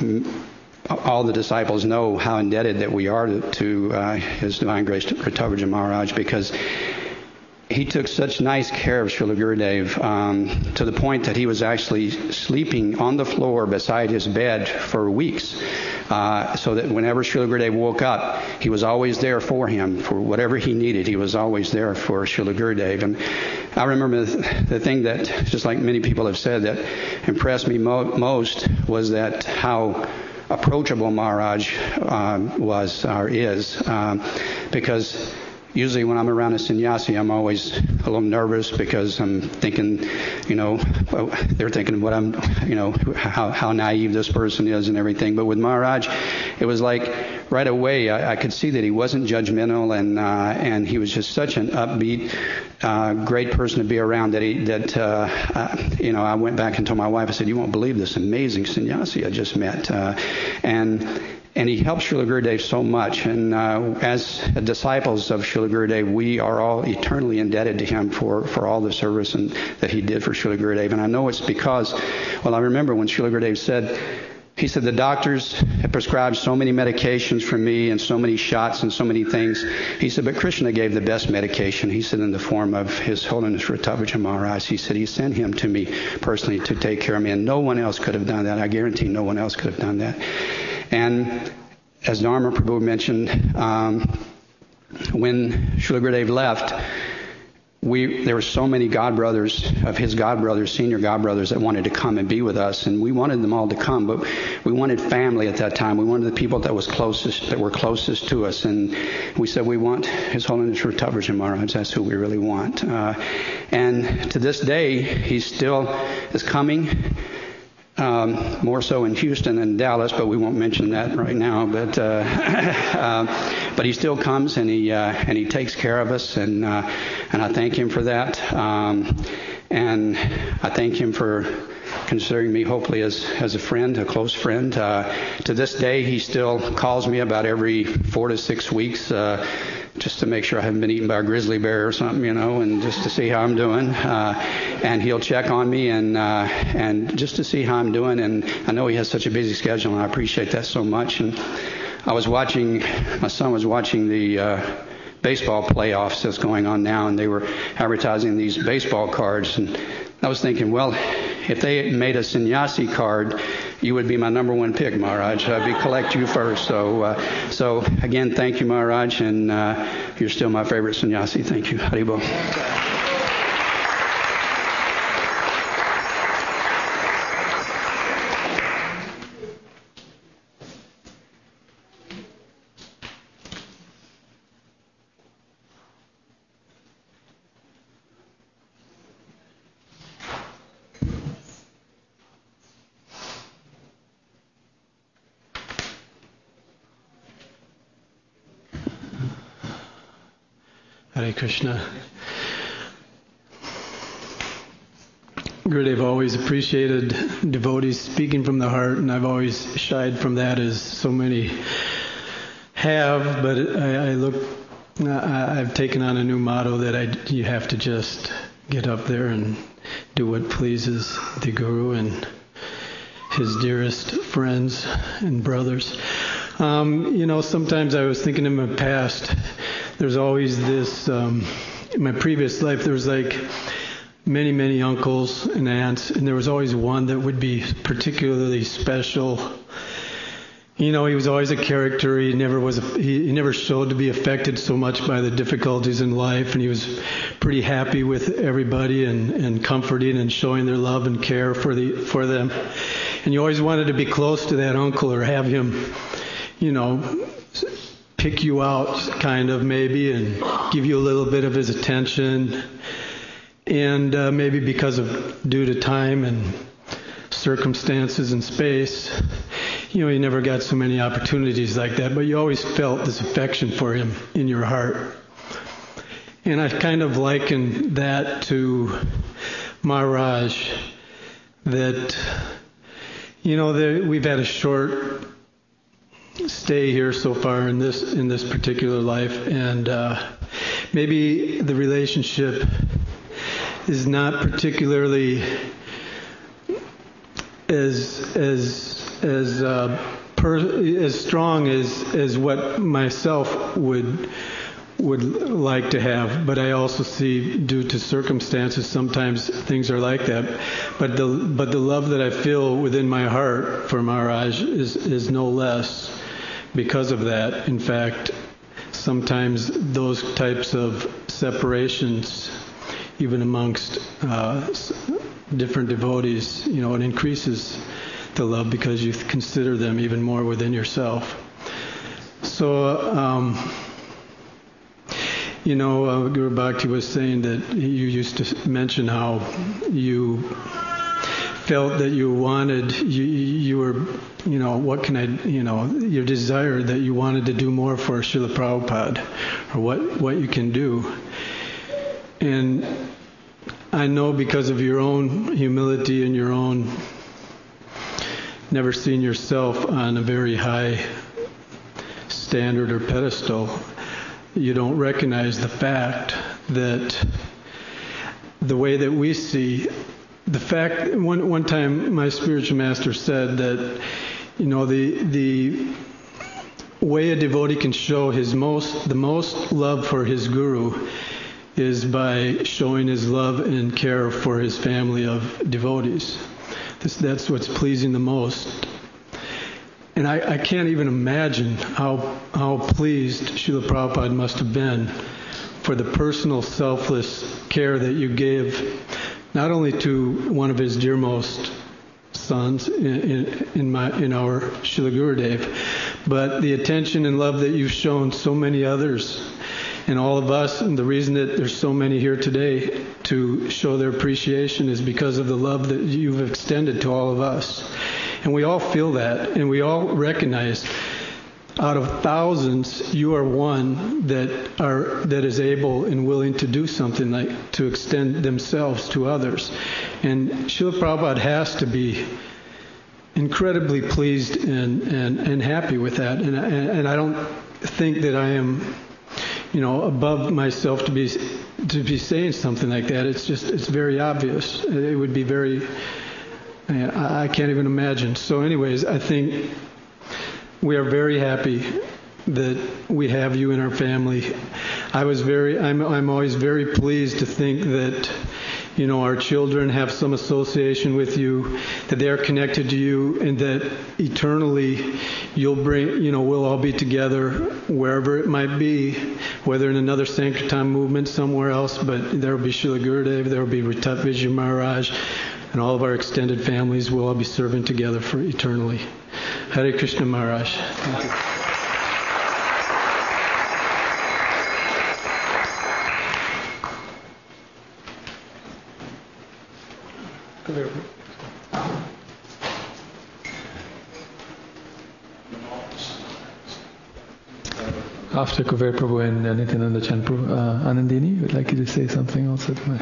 all the disciples know how indebted that we are to, to uh, His Divine Grace Ratavarjan Maharaj, because he took such nice care of Srila Gurudev, um, to the point that he was actually sleeping on the floor beside his bed for weeks, uh, so that whenever Srila Gurudev woke up, he was always there for him. For whatever he needed, he was always there for Srila Gurudev. And I remember the, the thing that, just like many people have said, that impressed me mo- most was that how approachable Maharaj um, was or is, um, because usually when I'm around a sannyasi, I'm always a little nervous, because I'm thinking, you know, they're thinking what I'm, you know, how, how naive this person is and everything. But with Maharaj, it was like right away I, I could see that he wasn't judgmental, and uh, and he was just such an upbeat, uh, great person to be around that he that uh, uh, you know, I went back and told my wife, I said, you won't believe this amazing sannyasi I just met, uh, and. And he helped Srila Gurudev so much. And uh, as disciples of Srila Gurudev, we are all eternally indebted to him for, for all the service and, that he did for Srila Gurudev. And I know it's because, well, I remember when Srila Gurudev said, he said, the doctors have prescribed so many medications for me and so many shots and so many things. He said, but Krishna gave the best medication. He said, in the form of His Holiness Ratavarjan Maharaj. He said, he sent him to me personally to take care of me. And no one else could have done that. I guarantee no one else could have done that. And as Dharma Prabhu mentioned, um, when Srila Gurudev left, we there were so many godbrothers of his godbrothers, senior godbrothers, that wanted to come and be with us, and we wanted them all to come, but we wanted family at that time. We wanted the people that was closest, that were closest to us, and we said we want His Holiness Ratavarjan Maharaj. That's who we really want. Uh, and to this day, he still is coming. Um, more so in Houston than Dallas, but we won't mention that right now. But uh, uh, but he still comes, and he uh, and he takes care of us, and uh, and I thank him for that. Um, and I thank him for considering me, hopefully, as as a friend, a close friend. Uh, to this day, he still calls me about every four to six weeks. Uh, just to make sure I haven't been eaten by a grizzly bear or something, you know, and just to see how I'm doing. Uh, and he'll check on me and uh, and just to see how I'm doing. And I know he has such a busy schedule, and I appreciate that so much. And I was watching, my son was watching the uh, baseball playoffs that's going on now, and they were advertising these baseball cards. And I was thinking, well, if they made a sannyasi card, you would be my number one pick, Maharaj. I'd be collect you first. So, uh, so again, thank you, Maharaj, and uh, you're still my favorite sannyasi. Thank you. Haribol. Hare Krishna. Gurudev always appreciated devotees speaking from the heart, and I've always shied from that, as so many have. But I, I look, I, I've taken on a new motto that I, you have to just get up there and do what pleases the Guru and his dearest friends and brothers. Um, you know, sometimes I was thinking in my past, there's always this, um, in my previous life, there was like many, many uncles and aunts, and there was always one that would be particularly special. You know, he was always a character. He never was. A, he, he never showed to be affected so much by the difficulties in life, and he was pretty happy with everybody and, and comforting and showing their love and care for the for them. And you always wanted to be close to that uncle or have him, you know, pick you out, kind of maybe, and give you a little bit of his attention. And uh, maybe because of due to time and circumstances and space, you know, you never got so many opportunities like that, but you always felt this affection for him in your heart. And I kind of liken that to Maharaj, that, you know, there, we've had a short stay here so far in this in this particular life, and uh, maybe the relationship is not particularly as as as uh, per, as strong as as what myself would would like to have, but I also see, due to circumstances, sometimes things are like that. But the but the love that I feel within my heart for Maharaj is is no less because of that. In fact, sometimes those types of separations, even amongst uh, different devotees, you know, it increases the love because you consider them even more within yourself. So. Um, You know, uh, Guru Bhakti was saying that you used to mention how you felt that you wanted, you, you were, you know, what can I, you know, your desire that you wanted to do more for Srila Prabhupada, or what, what you can do. And I know because of your own humility and your own never seeing yourself on a very high standard or pedestal, you don't recognize the fact that the way that we see the fact. One one time, my spiritual master said that, you know, the the way a devotee can show his most the most love for his guru is by showing his love and care for his family of devotees. This, that's what's pleasing the most. And I, I can't even imagine how how pleased Srila Prabhupada must have been for the personal, selfless care that you gave, not only to one of his dearmost sons in, in, in, my, in our Srila Gurudev, but the attention and love that you've shown so many others and all of us. And the reason that there's so many here today to show their appreciation is because of the love that you've extended to all of us. And we all feel that, and we all recognize, out of thousands, you are one that are that is able and willing to do something like to extend themselves to others. And Srila Prabhupada has to be incredibly pleased and, and, and happy with that. And, and and I don't think that I am, you know, above myself to be to be saying something like that. It's just it's very obvious. It would be very. I can't even imagine. So anyways, I think we are very happy that we have you in our family. I was very, I'm, I'm always very pleased to think that, you know, our children have some association with you, that they are connected to you, and that eternally you'll bring, you know, we'll all be together wherever it might be, whether in another Sankirtan movement somewhere else, but there will be Srila Gurudev, there will be Ritat Vijay Maharaj, and all of our extended families will all be serving together for eternally. Hare Krishna Maharaj. Thank you. After Kuver Prabhu and uh, Nityananda Chand Prabhu, uh, Anandini, would like you to say something also tonight.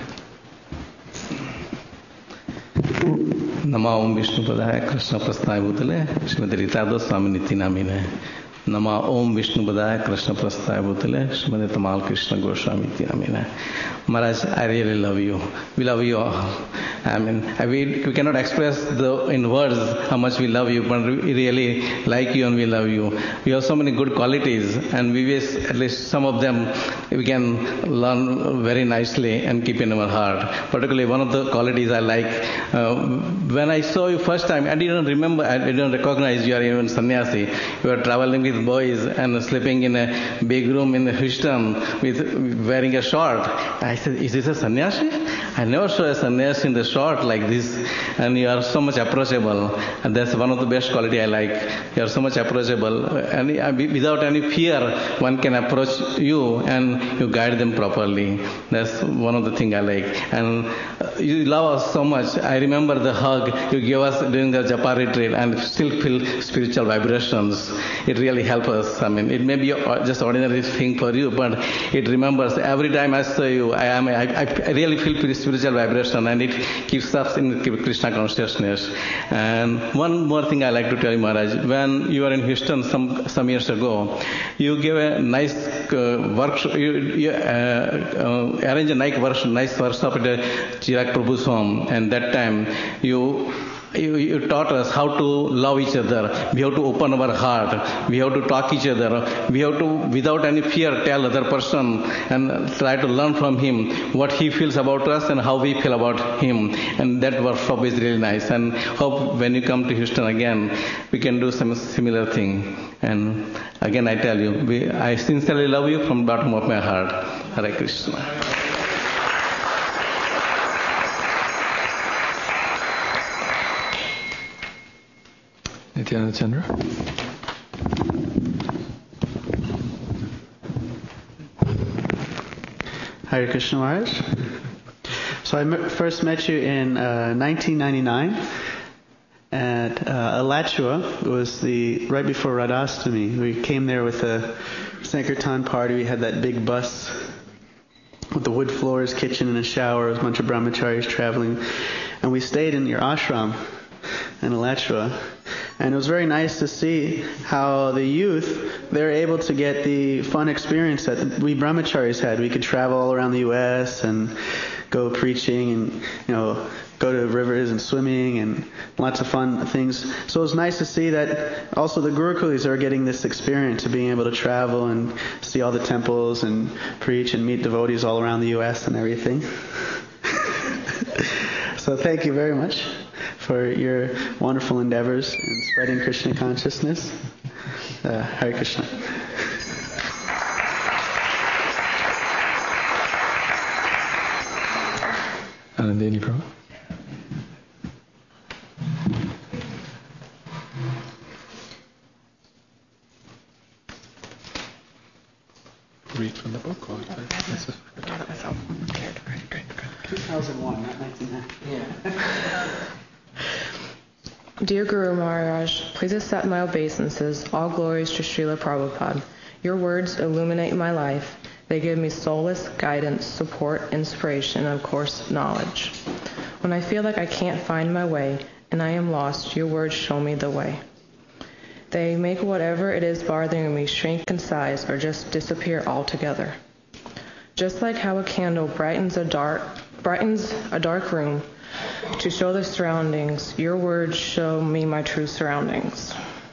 Nama Om Vishnu Padaya Krishna Prasthaya Bhutale Srimati Ritada Swami Niti Namine. Nama Om Vishnu Padaya Krishna Prasthaya Bhutale Srimati Tamal Krishna Goswami Niti Namine. Maharaj, I really love you. We love you all. I mean, we, we cannot express the, in words how much we love you, but we really like you and we love you. You have so many good qualities, and we wish at least some of them we can learn very nicely and keep in our heart. Particularly one of the qualities I like, uh, when I saw you first time, I didn't remember, I didn't recognize you are even sannyasi. You were traveling with boys and sleeping in a big room in Houston with wearing a short. I said, is this a sannyasi? I never saw a sannyasi in the short like this, and you are so much approachable, and that's one of the best quality I like. You are so much approachable, and without any fear one can approach you and you guide them properly. That's one of the things I like. And you love us so much. I remember the hug you gave us during the Japa retreat, and still feel spiritual vibrations. It really helps us. I mean, it may be just ordinary thing for you, but it remembers every time I saw you, I am, I, I really feel spiritual vibration, and it keeps us in Krishna consciousness. And one more thing I like to tell you, Maharaj, when you were in Houston some some years ago, you gave a nice uh, workshop, you, you uh, uh, arranged a nice workshop, nice workshop at Chirag Prabhu's home, and that time you You, you taught us how to love each other. We have to open our heart. We have to talk each other. We have to, without any fear, tell other person and try to learn from him what he feels about us and how we feel about him. And that workshop is really nice. And hope when you come to Houston again, we can do some similar thing. And again, I tell you, we, I sincerely love you from the bottom of my heart. Hare Krishna. Nityananda Chandra. Hare Krishna Maharaj. So I m- first met you in uh, nineteen ninety-nine at uh, Alachua. It was the right before Radhastami. We came there with a Sankirtan party. We had that big bus with the wood floors, kitchen, and a shower. There was a bunch of brahmacharis traveling, and we stayed in your ashram in Alachua. And it was very nice to see how the youth, they're able to get the fun experience that we brahmacharis had. We could travel all around the U S and go preaching and, you know, go to rivers and swimming and lots of fun things. So it was nice to see that also the Gurukulis are getting this experience of being able to travel and see all the temples and preach and meet devotees all around the U S and everything. So thank you very much for your wonderful endeavors in spreading Krishna consciousness. Uh, Hare Krishna. Anandini Prabhu. Read from the book or that's a, two thousand one, not nineteen ninety. Yeah. Dear Guru Maharaj, please accept my obeisances. All glories to Srila Prabhupada. Your words illuminate my life. They give me solace, guidance, support, inspiration, and of course, knowledge. When I feel like I can't find my way and I am lost, your words show me the way. They make whatever it is bothering me shrink in size or just disappear altogether. Just like how a candle brightens a dark, brightens a dark room, to show the surroundings, your words show me my true surroundings.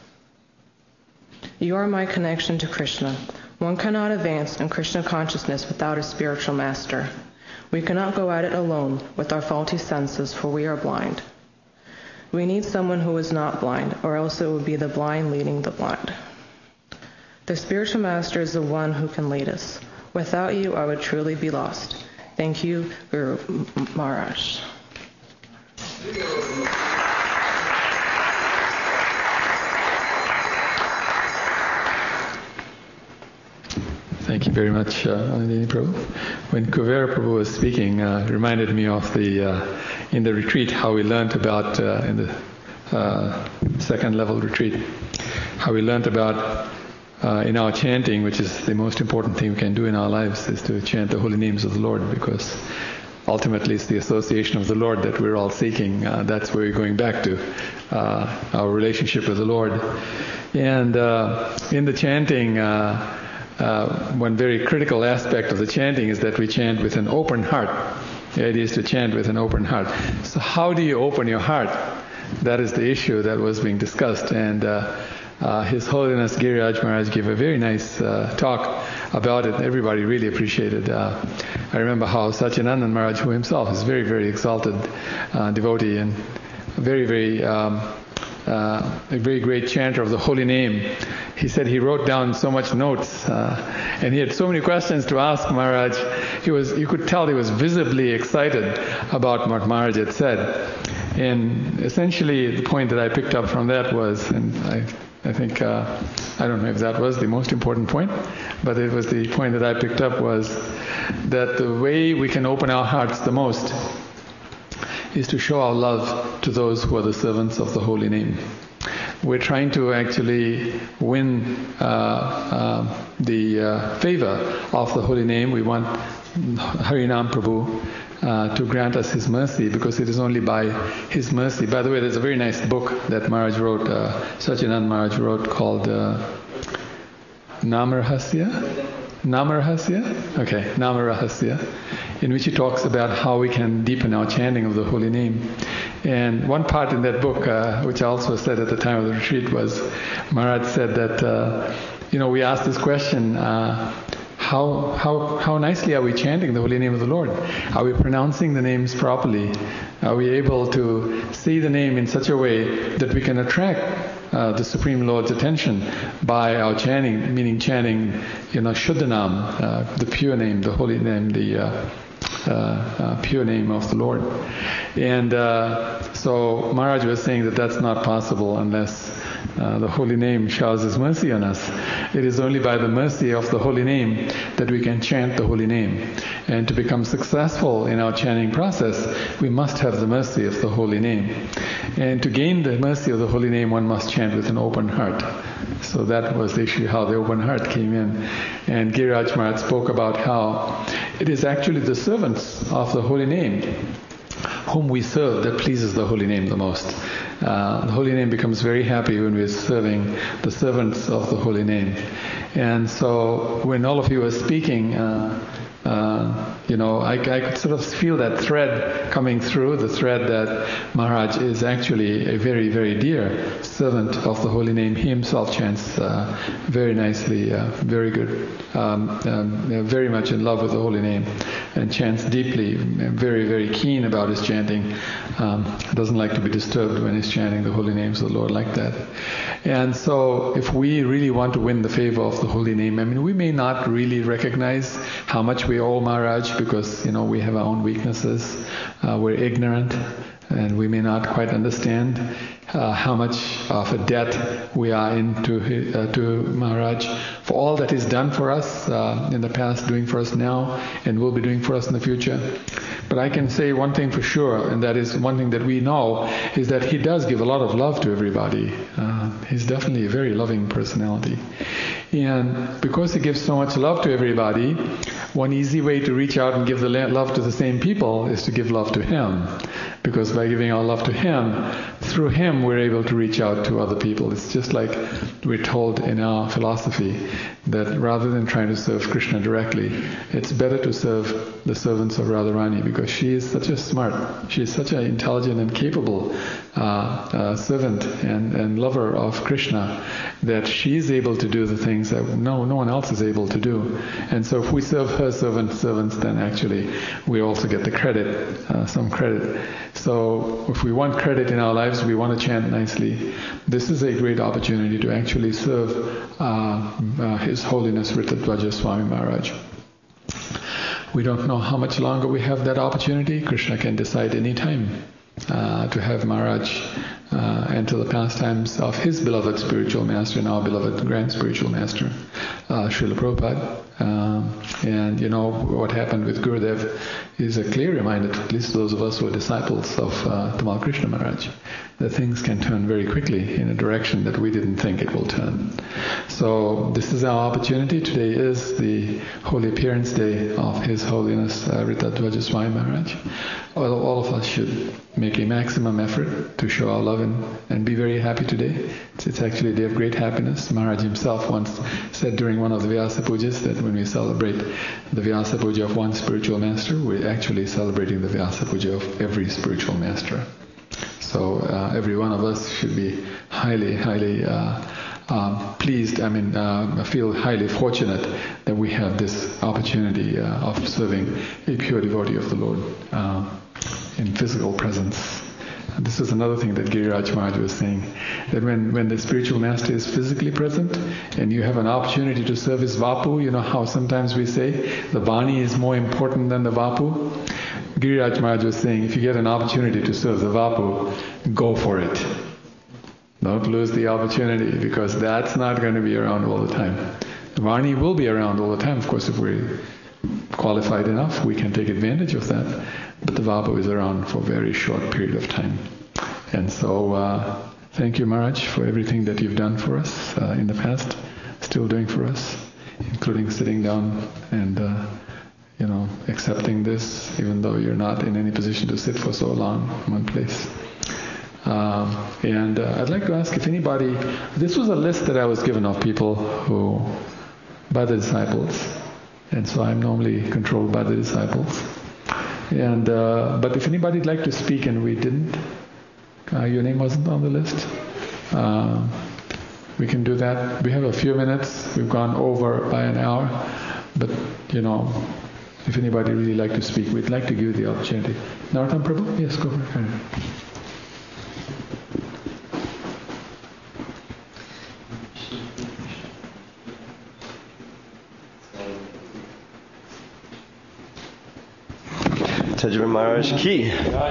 You are my connection to Krishna. One cannot advance in Krishna consciousness without a spiritual master. We cannot go at it alone with our faulty senses, for we are blind. We need someone who is not blind, or else it would be the blind leading the blind. The spiritual master is the one who can lead us. Without you, I would truly be lost. Thank you, Guru Maharaj. Thank you very much, uh, Anandini Prabhu. When Kuvera Prabhu was speaking, uh, it reminded me of the uh, in the retreat how we learned about uh, in the uh, second level retreat how we learned about uh, in our chanting, which is the most important thing we can do in our lives, is to chant the holy names of the Lord, because ultimately it's the association of the Lord that we're all seeking. Uh, that's where we're going back to, uh, our relationship with the Lord. And uh, in the chanting, uh, uh, one very critical aspect of the chanting is that we chant with an open heart. The idea is to chant with an open heart. So how do you open your heart? That is the issue that was being discussed. And uh, uh, His Holiness Giriraj Maharaj gave a very nice uh, talk about it. Everybody really appreciated. Uh, I remember how Satyanandan Maharaj, who himself is very, very exalted uh, devotee and very, very um, uh, a very great chanter of the holy name, he said he wrote down so much notes uh, and he had so many questions to ask Maharaj. He was, you could tell he was visibly excited about what Maharaj had said. And essentially the point that I picked up from that was, and I I think, uh, I don't know if that was the most important point, but it was the point that I picked up was that the way we can open our hearts the most is to show our love to those who are the servants of the holy name. we're trying to actually win uh, uh, the uh, favor of the holy name. We want Harinam Prabhu uh, to grant us his mercy, because it is only by his mercy. By the way, there's a very nice book that Maharaj wrote, uh, Sachinand Maharaj wrote, called uh, Namarahasya? Namarahasya? Okay, Namarahasya, in which he talks about how we can deepen our chanting of the holy name. And one part in that book, uh, which I also said at the time of the retreat, was Maharaj said that, uh, you know, we asked this question, uh, how, how, how nicely are we chanting the holy name of the Lord? Are we pronouncing the names properly? Are we able to say the name in such a way that we can attract uh, the Supreme Lord's attention by our chanting, meaning chanting, you know, Shuddhanam, uh, the pure name, the holy name, the uh, uh, uh, pure name of the Lord. And uh, so Maharaj was saying that that's not possible unless Uh, the holy name showers his mercy on us. It is only by the mercy of the holy name that we can chant the holy name. And to become successful in our chanting process, we must have the mercy of the holy name. And to gain the mercy of the holy name, one must chant with an open heart. So that was actually how the open heart came in. And Giriraj Maharaj spoke about how it is actually the servants of the holy name whom we serve that pleases the holy name the most. Uh, the holy name becomes very happy when we're serving the servants of the holy name. And so when all of you were speaking, uh, uh, you know, I, I could sort of feel that thread coming through, the thread that Maharaj is actually a very, very dear servant of the holy name. He himself chants uh, very nicely, uh, very good, um, um, very much in love with the holy name, and chants deeply, very, very keen about his chanting. Um, doesn't like to be disturbed when he's chanting the holy names of the Lord like that. And so if we really want to win the favor of the holy name, I mean, we may not really recognize how much we owe Maharaj, because, you know, we have our own weaknesses. Uh, we're ignorant, and we may not quite understand uh, how much of a debt we are into uh, to Maharaj for all that he's done for us uh, in the past, doing for us now, and will be doing for us in the future. But I can say one thing for sure, and that is one thing that we know, is that he does give a lot of love to everybody. Uh, he's definitely a very loving personality. And because he gives so much love to everybody, one easy way to reach out and give the love to the same people is to give love to him. Because by giving our love to him, through him we're able to reach out to other people. It's just like we're told in our philosophy that rather than trying to serve Krishna directly, it's better to serve the servants of Radharani, because she is such a smart, she is such an intelligent and capable uh, uh, servant and, and lover of Krishna, that she is able to do the things that no no one else is able to do. And so if we serve her servant servants, then actually we also get the credit, uh, some credit. So if we want credit in our lives, we want to chant nicely. This is a great opportunity to actually serve uh, uh, His Holiness Ritatwaja Swami Maharaj. We don't know how much longer we have that opportunity. Krishna can decide any time uh, to have Maharaj uh, enter the pastimes of his beloved spiritual master and our beloved grand spiritual master, uh, Srila Prabhupada. Um, and you know, what happened with Gurudev is a clear reminder to at least those of us who are disciples of uh, Tamal Krishna Maharaj, that things can turn very quickly in a direction that we didn't think it will turn. So this is our opportunity. Today is the holy appearance day of His Holiness uh, Ritatwaja Swami Maharaj. All, all of us should make a maximum effort to show our love and, and be very happy today. It's, it's actually a day of great happiness. Maharaj himself once said during one of the Vyasa Pujas that when we celebrate the Vyasa Puja of one spiritual master, we're actually celebrating the Vyasa Puja of every spiritual master. So uh, every one of us should be highly, highly uh, um, pleased, I mean, uh, feel highly fortunate that we have this opportunity uh, of serving a pure devotee of the Lord uh, in physical presence. And this is another thing that Giriraj Maharaj was saying, that when, when the spiritual master is physically present and you have an opportunity to serve his Vapu, you know how sometimes we say the Vani is more important than the Vapu? Giriraj Maharaj was saying, if you get an opportunity to serve the Vapu, go for it. Don't lose the opportunity, because that's not going to be around all the time. The Vani will be around all the time. Of course, if we're qualified enough, we can take advantage of that. But the Vapu is around for a very short period of time. And so uh, thank you, Maharaj, for everything that you've done for us uh, in the past, still doing for us, including sitting down and, uh, you know, accepting this, even though you're not in any position to sit for so long in one place. Um, and uh, I'd like to ask if anybody, this was a list that I was given of people who, by the disciples, and so I'm normally controlled by the disciples. And uh, but if anybody'd like to speak and we didn't, uh, your name wasn't on the list, uh, we can do that. We have a few minutes. We've gone over by an hour, but you know, if anybody really like to speak, we'd like to give you the opportunity. Narottam Prabhu, yes, go for it. Tejava Maharaj Ki.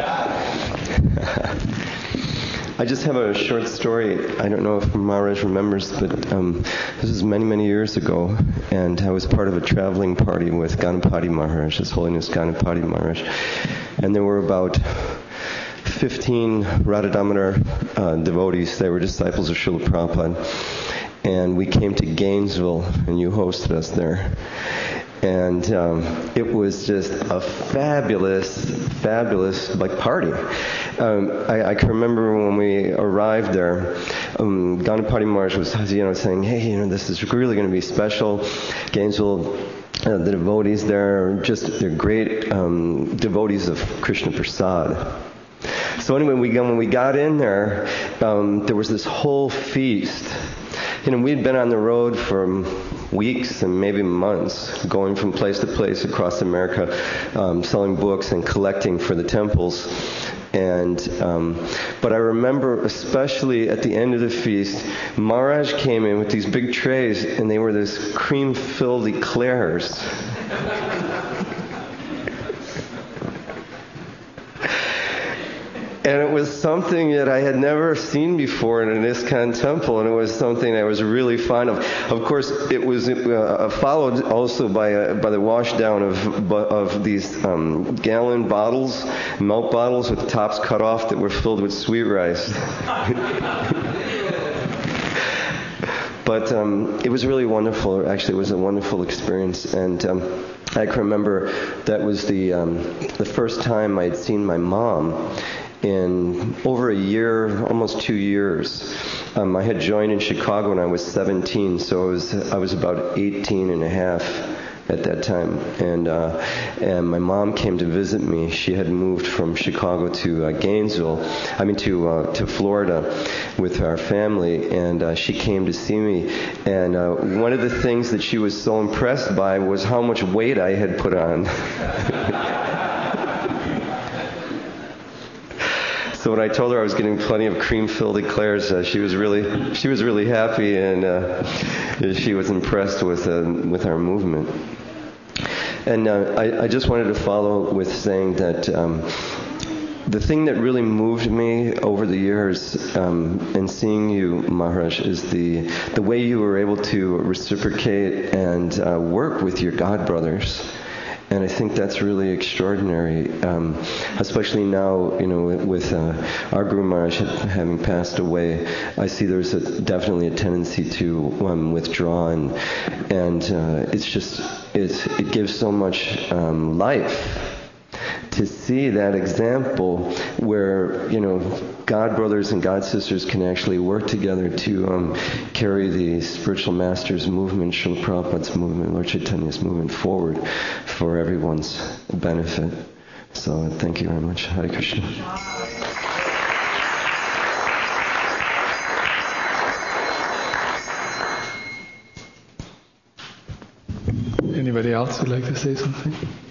I just have a short story. I don't know if Maharaj remembers, but um, this was many, many years ago, and I was part of a traveling party with Ganapati Maharaj, His Holiness Ganapati Maharaj, and there were about fifteen Radha Damodar uh, devotees. They were disciples of Srila Prabhupada, and we came to Gainesville, and you hosted us there. And um, it was just a fabulous, fabulous like party. Um, I, I can remember when we arrived there, um, Ganapati Maharaj was, you know, saying, "Hey, you know, this is really going to be special." Gainesville, uh, the devotees there are just they're great um, devotees of Krishna Prasad. So anyway, we when we got in there, um, there was this whole feast. You know, we'd been on the road for weeks and maybe months, going from place to place across America, um, selling books and collecting for the temples. And um, but I remember, especially at the end of the feast, Maharaj came in with these big trays, and they were this cream-filled eclairs. And it was something that I had never seen before in an ISKCON temple, and it was something I was really fond of. Of course, it was uh, followed also by uh, by the wash down of of these um, gallon bottles, milk bottles with tops cut off that were filled with sweet rice. But um, it was really wonderful. Actually, it was a wonderful experience, and um, I can remember that was the um, the first time I had seen my mom in over a year, almost two years. Um, I had joined in Chicago when I was seventeen, so I was I was about eighteen and a half at that time. And uh, and my mom came to visit me. She had moved from Chicago to uh, Gainesville, I mean to uh, to Florida with our family, and uh, she came to see me. And uh, one of the things that she was so impressed by was how much weight I had put on. So when I told her I was getting plenty of cream-filled eclairs, uh, she was really she was really happy, and uh, she was impressed with uh, with our movement. And uh, I, I just wanted to follow with saying that um, the thing that really moved me over the years um, in seeing you, Maharaj, is the the way you were able to reciprocate and uh, work with your God brothers. And I think that's really extraordinary, um, especially now, you know, with uh, our Guru Maharaj having passed away. I see there's a, definitely a tendency to um, withdraw, and and uh, it's just it's, it gives so much um, life to see that example where, you know, God brothers and God sisters can actually work together to um, carry the spiritual masters movement, Srila Prabhupada's movement, Lord Chaitanya's movement forward for everyone's benefit. So thank you very much. Hare Krishna. Anybody else would like to say something?